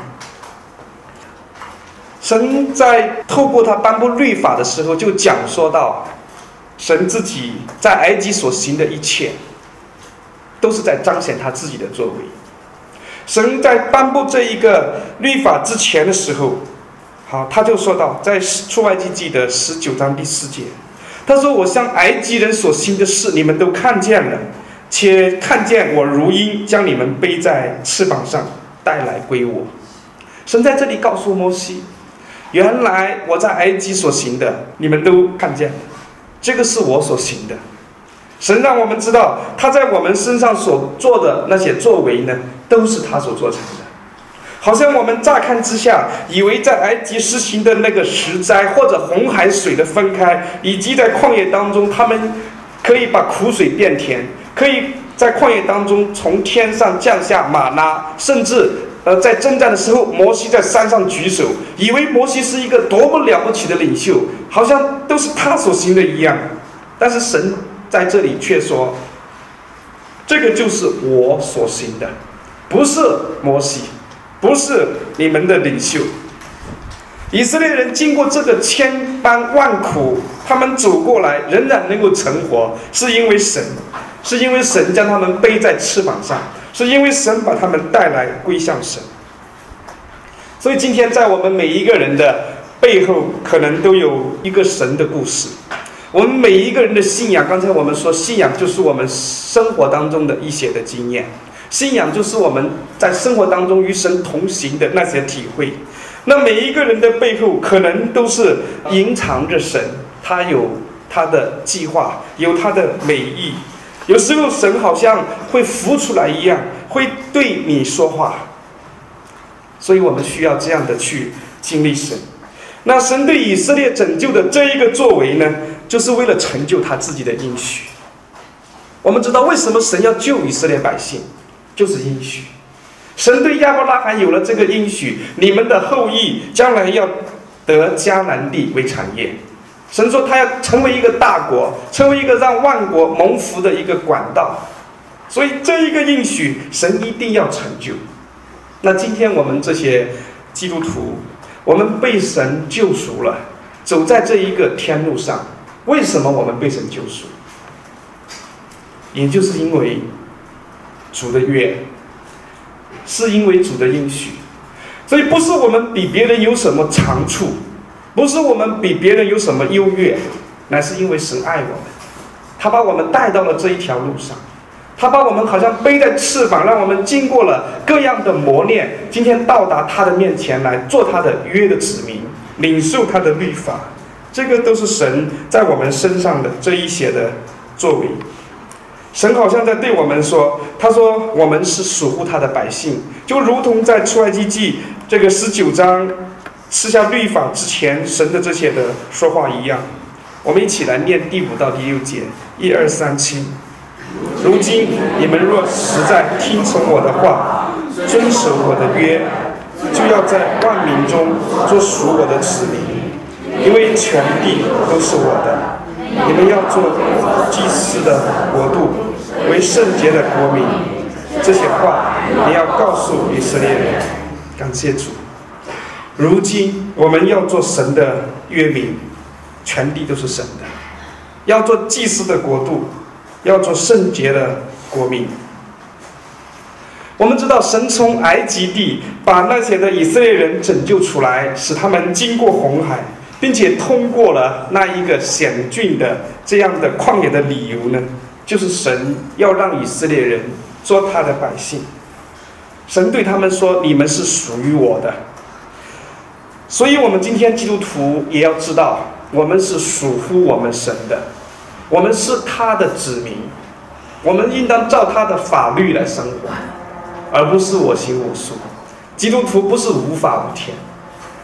神在透过他颁布律法的时候，就讲说到神自己在埃及所行的一切，都是在彰显他自己的作为。神在颁布这一个律法之前的时候，他就说到，在出埃及记的19章第4节，他说：“我向埃及人所行的事，你们都看见了，且看见我如鹰将你们背在翅膀上带来归我。”神在这里告诉摩西，原来我在埃及所行的，你们都看见了，这个是我所行的。神让我们知道，他在我们身上所做的那些作为呢，都是他所做成的。好像我们乍看之下，以为在埃及实行的那个10灾，或者红海水的分开，以及在旷野当中，他们可以把苦水变甜，可以在旷野当中从天上降下玛纳，甚至在征战的时候，摩西在山上举手，以为摩西是一个多么了不起的领袖，好像都是他所行的一样。但是神在这里却说，这个就是我所行的，不是摩西，不是你们的领袖。以色列人经过这个千般万苦，他们走过来仍然能够成活，是因为神，是因为神将他们背在翅膀上，是因为神把他们带来归向神。所以今天在我们每一个人的背后，可能都有一个神的故事。我们每一个人的信仰，刚才我们说，信仰就是我们生活当中的一些的经验，信仰就是我们在生活当中与神同行的那些体会。那每一个人的背后，可能都是隐藏着神，他有他的计划，有他的美意。有时候神好像会浮出来一样，会对你说话。所以我们需要这样的去经历神。那神对以色列拯救的这一个作为呢，就是为了成就他自己的应许。我们知道为什么神要救以色列百姓，就是应许。神对亚伯拉罕有了这个应许，你们的后裔将来要得迦南地为产业。神说他要成为一个大国，成为一个让万国蒙福的一个管道。所以这一个应许，神一定要成就。那今天我们这些基督徒，我们被神救赎了，走在这一个天路上。为什么我们被神救赎？也就是因为主的约，是因为主的应许。所以不是我们比别人有什么长处，不是我们比别人有什么优越，乃是因为神爱我们，他把我们带到了这一条路上，他把我们好像背在翅膀，让我们经过了各样的磨练，今天到达他的面前来做他的约的子民，领受他的律法。这个都是神在我们身上的这一些的作为。神好像在对我们说，他说我们是属乎他的百姓，就如同在出埃及记这个19章赐下律法之前神的这些的说话一样。我们一起来念第5到第6节，1、2、3、7。如今你们若实在听从我的话，遵守我的约，就要在万民中做属我的子民，因为全地都是我的。你们要做祭司的国度，为圣洁的国民。这些话你要告诉以色列人。感谢主。如今我们要做神的约民，全地都是神的，要做祭司的国度，要做圣洁的国民。我们知道神从埃及地把那些的以色列人拯救出来，使他们经过红海，并且通过了那一个险峻的这样的旷野的理由呢，就是神要让以色列人做他的百姓。神对他们说，你们是属于我的。所以我们今天基督徒也要知道，我们是属乎我们神的，我们是他的子民，我们应当照他的法律来生活，而不是我行我素。基督徒不是无法无天，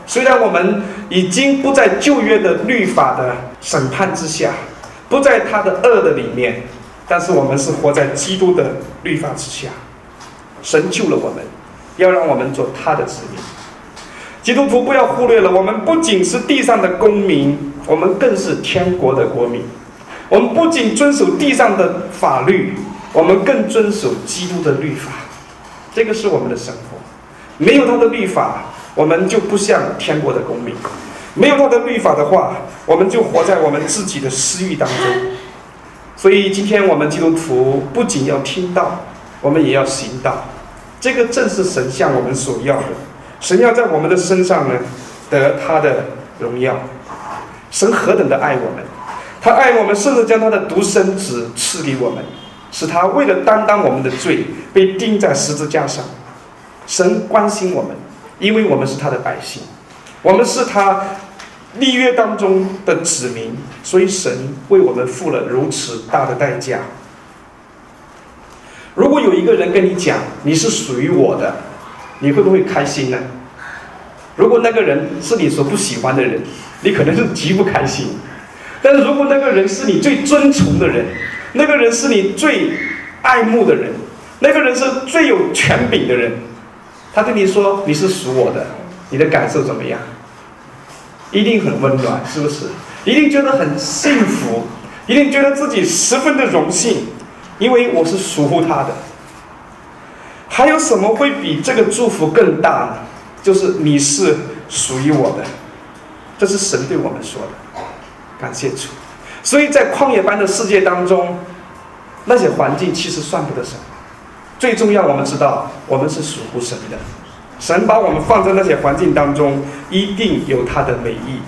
虽然我们已经不在旧约的律法的审判之下，不在他的恶的里面，但是我们是活在基督的律法之下。神救了我们，要让我们做他的子民。基督徒不要忽略了，我们不仅是地上的公民，我们更是天国的国民。我们不仅遵守地上的法律，我们更遵守基督的律法。这个是我们的生活。没有他的律法，我们就不像天国的公民。没有他的律法的话，我们就活在我们自己的私欲当中。所以今天我们基督徒不仅要听道，我们也要行道。这个正是神向我们所要的。神要在我们的身上呢，得他的荣耀。神何等的爱我们，他爱我们，甚至将他的独生子赐给我们，使他为了担当我们的罪，被钉在十字架上。神关心我们，因为我们是他的百姓，我们是他立约当中的子民，所以神为我们付了如此大的代价。如果有一个人跟你讲你是属于我的，你会不会开心呢？如果那个人是你所不喜欢的人，你可能是极不开心。但是如果那个人是你最尊崇的人，那个人是你最爱慕的人，那个人是最有权柄的人，他对你说你是属我的，你的感受怎么样？一定很温暖，是不是？一定觉得很幸福，一定觉得自己十分的荣幸，因为我是属乎他的。还有什么会比这个祝福更大呢？就是你是属于我的，这是神对我们说的。感谢主。所以在旷野般的世界当中，那些环境其实算不得什么。最重要，我们知道我们是属乎神的。神把我们放在那些环境当中，一定有他的美意。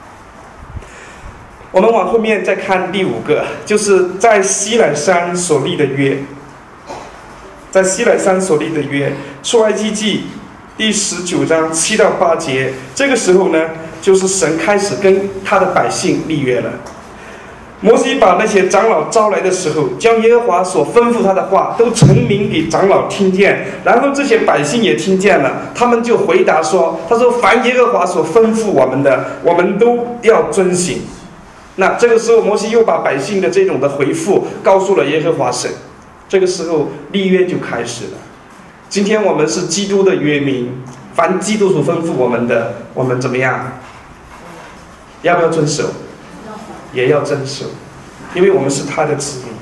我们往后面再看第5个，就是在西乃山所立的约。在西乃山所立的约，出埃及记第19章7到8节，这个时候呢，就是神开始跟他的百姓立约了。摩西把那些长老招来的时候，将耶和华所吩咐他的话都陈明给长老听见，然后这些百姓也听见了，他们就回答说：“他说，凡耶和华所吩咐我们的，我们都要遵行。”那这个时候，摩西又把百姓的这种的回复告诉了耶和华神。这个时候，立约就开始了。今天我们是基督的约民，凡基督所吩咐我们的，我们怎么样？要不要遵守？也要遵守，因为我们是他的子民。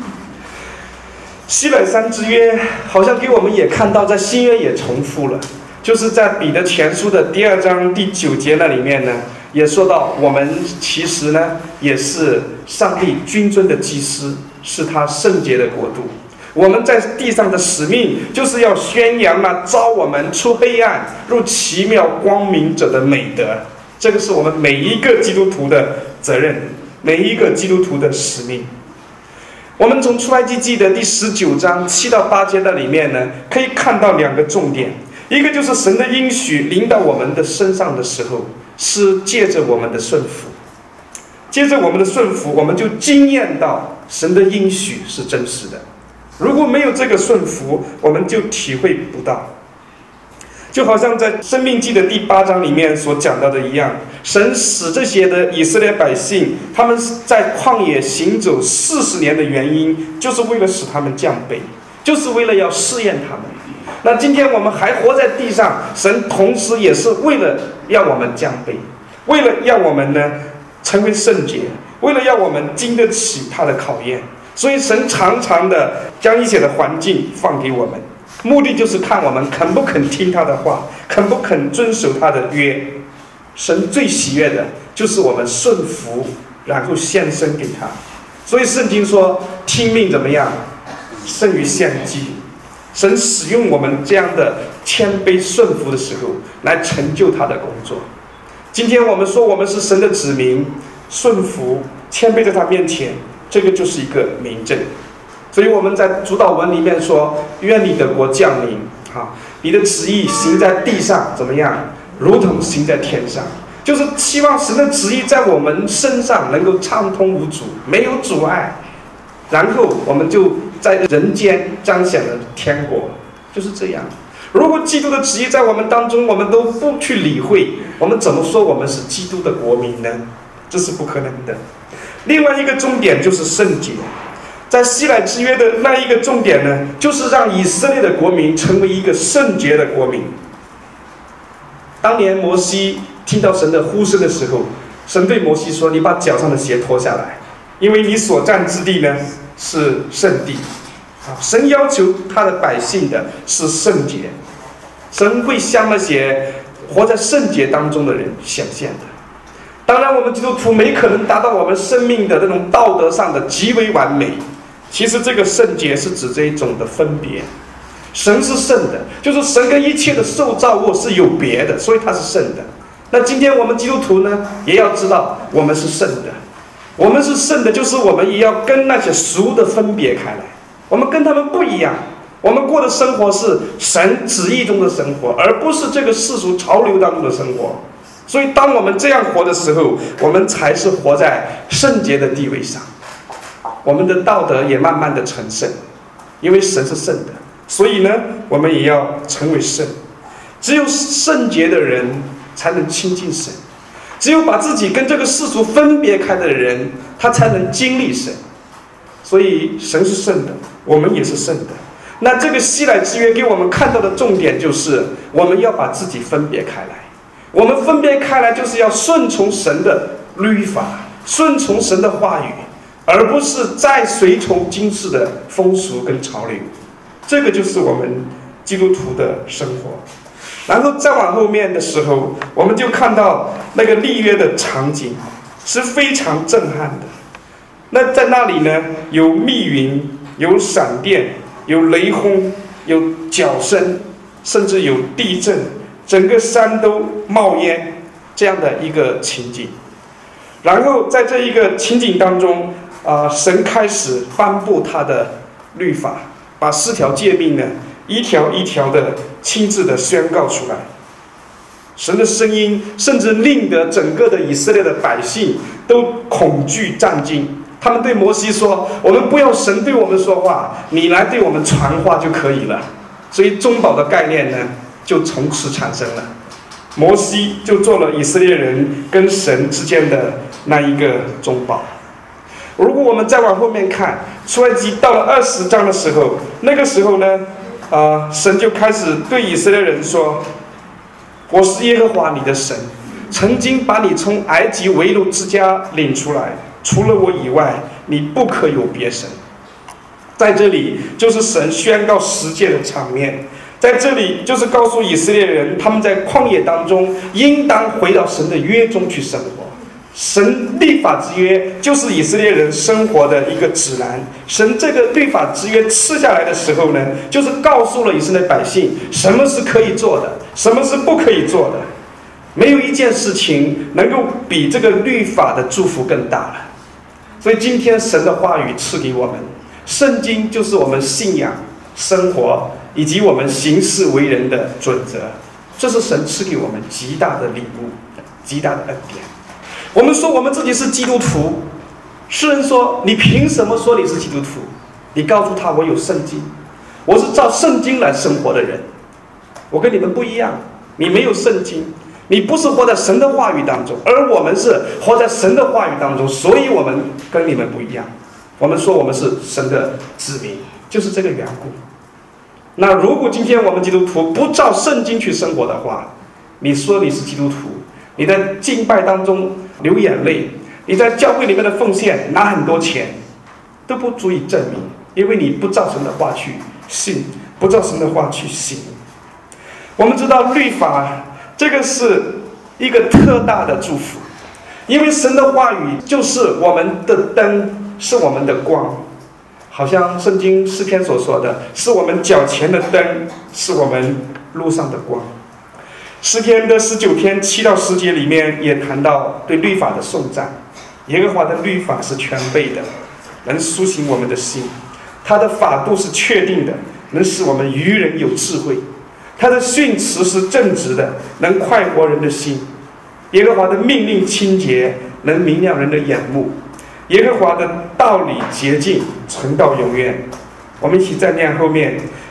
西乃山之约好像给我们也看到，在新约也重复了，就是在彼得前书的第2章第9节那里面呢，也说到我们其实呢也是上帝君尊的祭司，是他圣洁的国度。我们在地上的使命就是要宣扬那召我们出黑暗入奇妙光明者的美德。这个是我们每一个基督徒的责任，每一个基督徒的使命。我们从出埃及记的第19章7到8节的里面呢，可以看到2个重点。一个就是神的应许临到我们的身上的时候，是借着我们的顺服。借着我们的顺服，我们就经验到神的应许是真实的。如果没有这个顺服，我们就体会不到。就好像在申命记的第8章里面所讲到的一样，神使这些的以色列百姓，他们在旷野行走40年的原因，就是为了使他们降卑，就是为了要试验他们。那今天我们还活在地上，神同时也是为了要我们降卑，为了要我们呢成为圣洁，为了要我们经得起他的考验。所以神常常的将一些的环境放给我们，目的就是看我们肯不肯听他的话，肯不肯遵守他的约。神最喜悦的就是我们顺服，然后献身给他。所以圣经说，听命怎么样，胜于献祭。神使用我们这样的谦卑顺服的时候，来成就他的工作。今天我们说我们是神的子民，顺服谦卑在他面前，这个就是一个明证。所以我们在主祷文里面说，愿你的国降临，你的旨意行在地上怎么样，如同行在天上。就是希望神的旨意在我们身上能够畅通无阻，没有阻碍，然后我们就在人间彰显了天国，就是这样。 如果基督的旨意在我们当中，我们都不去理会，我们怎么说我们是基督的国民呢？这是不可能的。另外一个重点就是圣洁，在西乃之约的那一个重点呢，就是让以色列的国民成为一个圣洁的国民。当年摩西听到神的呼声的时候，神对摩西说：“你把脚上的鞋脱下来，因为你所站之地呢是圣地。”神要求他的百姓的是圣洁，神会向那些活在圣洁当中的人显现的。当然，我们基督徒没可能达到我们生命的那种道德上的极为完美。其实这个圣洁是指这一种的分别。神是圣的，就是神跟一切的受造物是有别的，所以他是圣的。那今天我们基督徒呢，也要知道我们是圣的。我们是圣的，就是我们也要跟那些俗的分别开来。我们跟他们不一样，我们过的生活是神旨意中的生活，而不是这个世俗潮流当中的生活。所以当我们这样活的时候，我们才是活在圣洁的地位上，我们的道德也慢慢的成圣，因为神是圣的，所以呢，我们也要成为圣。只有圣洁的人才能亲近神，只有把自己跟这个世俗分别开的人，他才能经历神。所以神是圣的，我们也是圣的。那这个西乃之约给我们看到的重点就是，我们要把自己分别开来。我们分别开来，就是要顺从神的律法，顺从神的话语，而不是再随从今世的风俗跟潮流。这个就是我们基督徒的生活。然后再往后面的时候，我们就看到那个立约的场景是非常震撼的。那在那里呢，有密云，有闪电，有雷轰，有角声，甚至有地震，整个山都冒烟，这样的一个情景。然后在这一个情景当中，神开始颁布他的律法，把4条诫命呢，一条一条的亲自的宣告出来。神的声音甚至令得整个的以色列的百姓都恐惧战惊。他们对摩西说：“我们不要神对我们说话，你来对我们传话就可以了。”所以中保的概念呢，就从此产生了。摩西就做了以色列人跟神之间的那一个中保。如果我们再往后面看，出埃及到了20章的时候，那个时候呢，神就开始对以色列人说：“我是耶和华你的神，曾经把你从埃及为奴之家领出来，除了我以外，你不可有别神。”在这里就是神宣告十诫的场面，在这里就是告诉以色列人，他们在旷野当中应当回到神的约中去生活。神律法之约就是以色列人生活的一个指南。神这个律法之约赐下来的时候呢，就是告诉了以色列百姓什么是可以做的，什么是不可以做的。没有一件事情能够比这个律法的祝福更大了。所以今天神的话语赐给我们，圣经就是我们信仰、生活以及我们行事为人的准则。这是神赐给我们极大的礼物，极大的恩典。我们说我们自己是基督徒，世人说：“你凭什么说你是基督徒？”你告诉他：“我有圣经，我是照圣经来生活的人。”我跟你们不一样，你没有圣经，你不是活在神的话语当中，而我们是活在神的话语当中，所以我们跟你们不一样。我们说我们是神的子民，就是这个缘故。那如果今天我们基督徒不照圣经去生活的话，你说你是基督徒，你在敬拜当中流眼泪，你在教会里面的奉献拿很多钱，都不足以证明，因为你不照神的话去信，不照神的话去行。我们知道律法这个是一个特大的祝福，因为神的话语就是我们的灯，是我们的光。好像圣经诗篇所说的，是我们脚前的灯，是我们路上的光。诗篇的19篇7到10节里面也谈到对律法的颂赞。耶和华的律法是全备的，能苏醒我们的心；他的法度是确定的，能使我们愚人有智慧；他的训词是正直的，能快活人的心。耶和华的命令清洁，能明亮人的眼目。耶和华的道理洁净，存到永远。我们一起再念后面：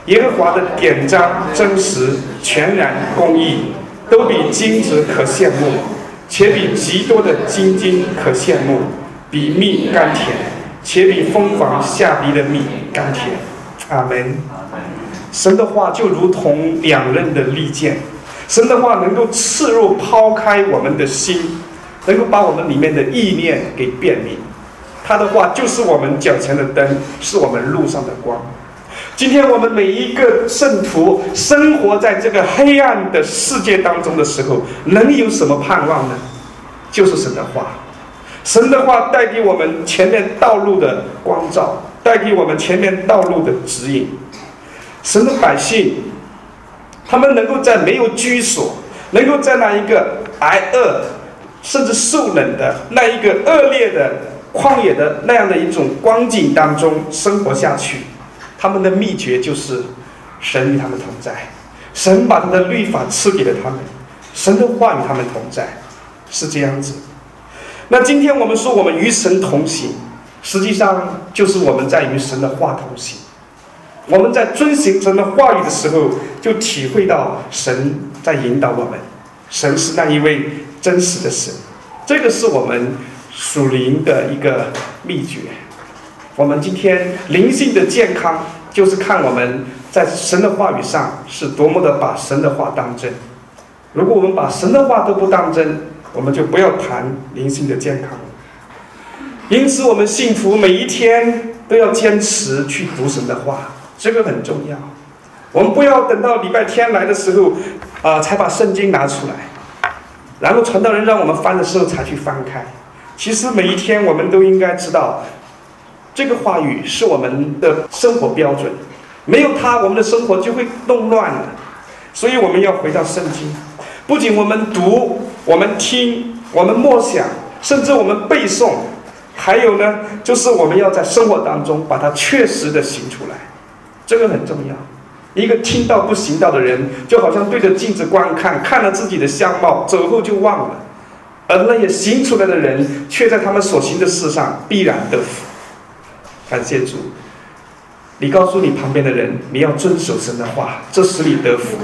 耶和华的典章真实、全然、公义，都比金子可羡慕，且比极多的金金可羡慕，比蜜甘甜，且比蜂房下滴的蜜甘甜。阿们。神的话就如同两刃的利剑，神的话能够刺入、抛开我们的心，能够把我们里面的意念给辨明。他的话就是我们脚前的灯，是我们路上的光。今天我们每一个圣徒生活在这个黑暗的世界当中的时候，能有什么盼望呢？就是神的话。神的话带给我们前面道路的光照，带给我们前面道路的指引。神的百姓，他们能够在没有居所，能够在那一个挨饿甚至受冷的那一个恶劣的旷野的那样的一种光景当中生活下去，他们的秘诀就是神与他们同在，神把他的律法赐给了他们，神的话与他们同在，是这样子。那今天我们说我们与神同行，实际上就是我们在与神的话同行。我们在遵行神的话语的时候，就体会到神在引导我们，神是那一位真实的神。这个是我们属灵的一个秘诀。我们今天灵性的健康，就是看我们在神的话语上是多么的把神的话当真。如果我们把神的话都不当真，我们就不要谈灵性的健康。因此我们信徒每一天都要坚持去读神的话，这个很重要。我们不要等到礼拜天来的时候才把圣经拿出来，然后传道人让我们翻的时候才去翻开。其实每一天我们都应该知道，这个话语是我们的生活标准，没有它我们的生活就会弄乱了。所以我们要回到圣经，不仅我们读，我们听，我们默想，甚至我们背诵，还有呢就是我们要在生活当中把它确实的行出来，这个很重要。一个听到不行道的人，就好像对着镜子观看，看了自己的相貌，走后就忘了；而那些行出来的人，却在他们所行的事上必然得福。感谢主！你告诉你旁边的人，你要遵守神的话，这使你得福。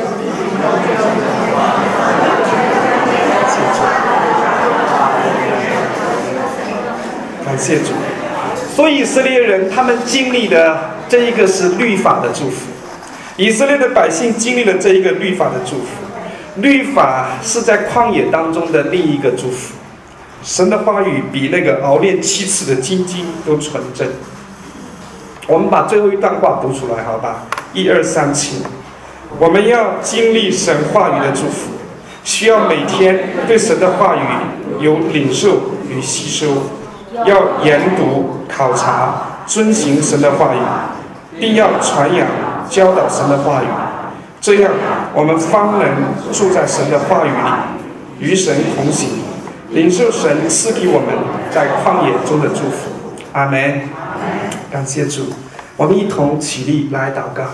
感谢主！所以以色列人他们经历的这一个是律法的祝福，以色列的百姓经历了这一个律法的祝福。律法是在旷野当中的另一个祝福。神的话语比那个熬炼7次的金晶都纯正。我们把最后一段话读出来，好吧？1、2、3、7。我们要经历神话语的祝福，需要每天对神的话语有领受与吸收，要研读、考察、遵行神的话语，并要传扬、教导神的话语。这样，我们方能住在神的话语里，与神同行，领受神赐给我们在旷野中的祝福。阿们。感谢主，我们一同起立来祷告。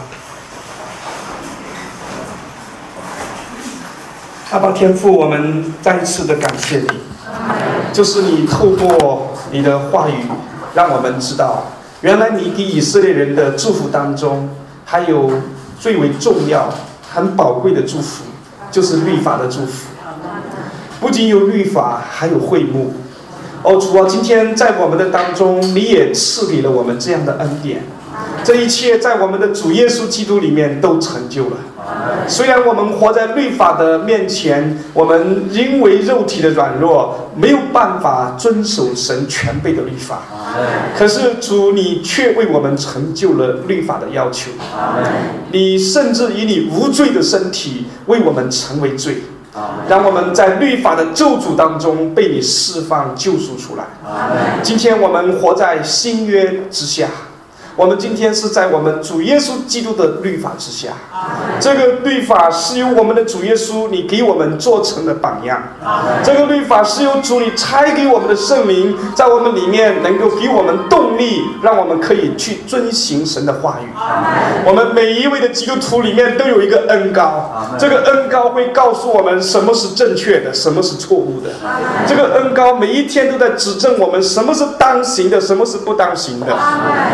阿爸天父，我们再一次的感谢你，就是你透过你的话语，让我们知道，原来你给以色列人的祝福当中，还有最为重要、很宝贵的祝福，就是律法的祝福。不仅有律法，还有会幕。主啊，今天在我们的当中，你也赐给了我们这样的恩典。这一切在我们的主耶稣基督里面都成就了。虽然我们活在律法的面前，我们因为肉体的软弱，没有办法遵守神全备的律法。可是主，你却为我们成就了律法的要求。你甚至以你无罪的身体为我们成为罪，让我们在律法的咒诅当中被你释放救赎出来。今天我们活在新约之下，我们今天是在我们主耶稣基督的律法之下。这个律法是由我们的主耶稣你给我们做成的榜样。这个律法是由主你差给我们的圣灵，在我们里面能够给我们动力，让我们可以去遵行神的话语。我们每一位的基督徒里面都有一个恩膏，这个恩膏会告诉我们什么是正确的，什么是错误的。这个恩膏每一天都在指正我们什么是当行的，什么是不当行的。所以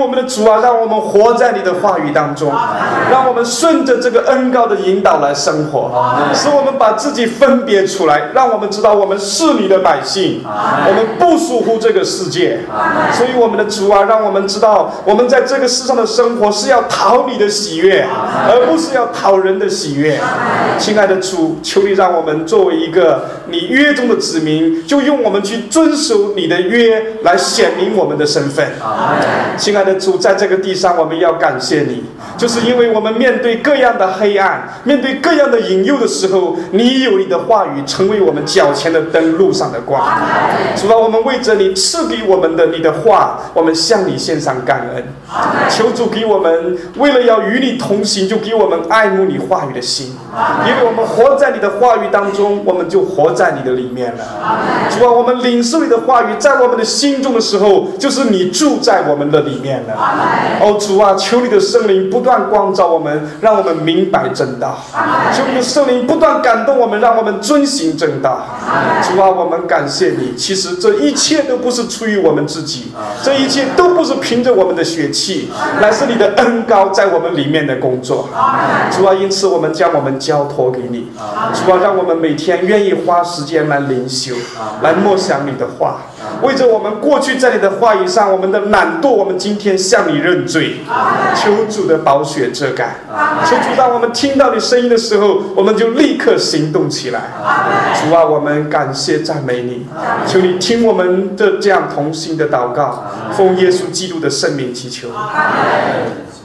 我们的主啊，让我们活在你的话语当中，让我们顺着这个恩膏的引导来生活，使我们把自己分别出来，让我们知道我们是你的百姓，我们不属乎这个世界。所以我们的主啊，让我们知道我们在这个世上的生活是要讨你的喜悦，而不是要讨人的喜悦。亲爱的主，求你让我们作为一个你约中的子民，就用我们去遵守你的约来显明我们的身份。亲爱的主，在这个地上我们要感谢你，就是因为我们面对各样的黑暗，面对各样的引诱的时候，你有你的话语成为我们脚前的灯，路上的光。主啊，我们为着你赐给我们的你的话，我们向你献上感恩。求主给我们为了要与你同行，就给我们爱慕你话语的心，因为我们活在你的话语当中，我们就活在你的里面了。主啊，我们领受你的话语在我们的心中的时候，就是你住在我们的里面了。哦，主啊，求你的圣灵不断光照我们，让我们明白真道。求你的圣灵不断感动我们，让我们遵行真道。主啊，我们感谢你。其实这一切都不是出于我们自己，这一切都不是凭着我们的血气，乃是你的恩膏在我们里面的工作。主啊，因此我们将我们交托给你。主啊，让我们每天愿意花时间来灵修，来默想你的话。为着我们过去在你的话语上我们的懒惰，我们今天向你认罪，求主的宝血遮盖。求主让我们听到你声音的时候，我们就立刻行动起来。主啊，我们感谢赞美你，求你听我们的这样同心的祷告，奉耶稣基督的圣名祈求。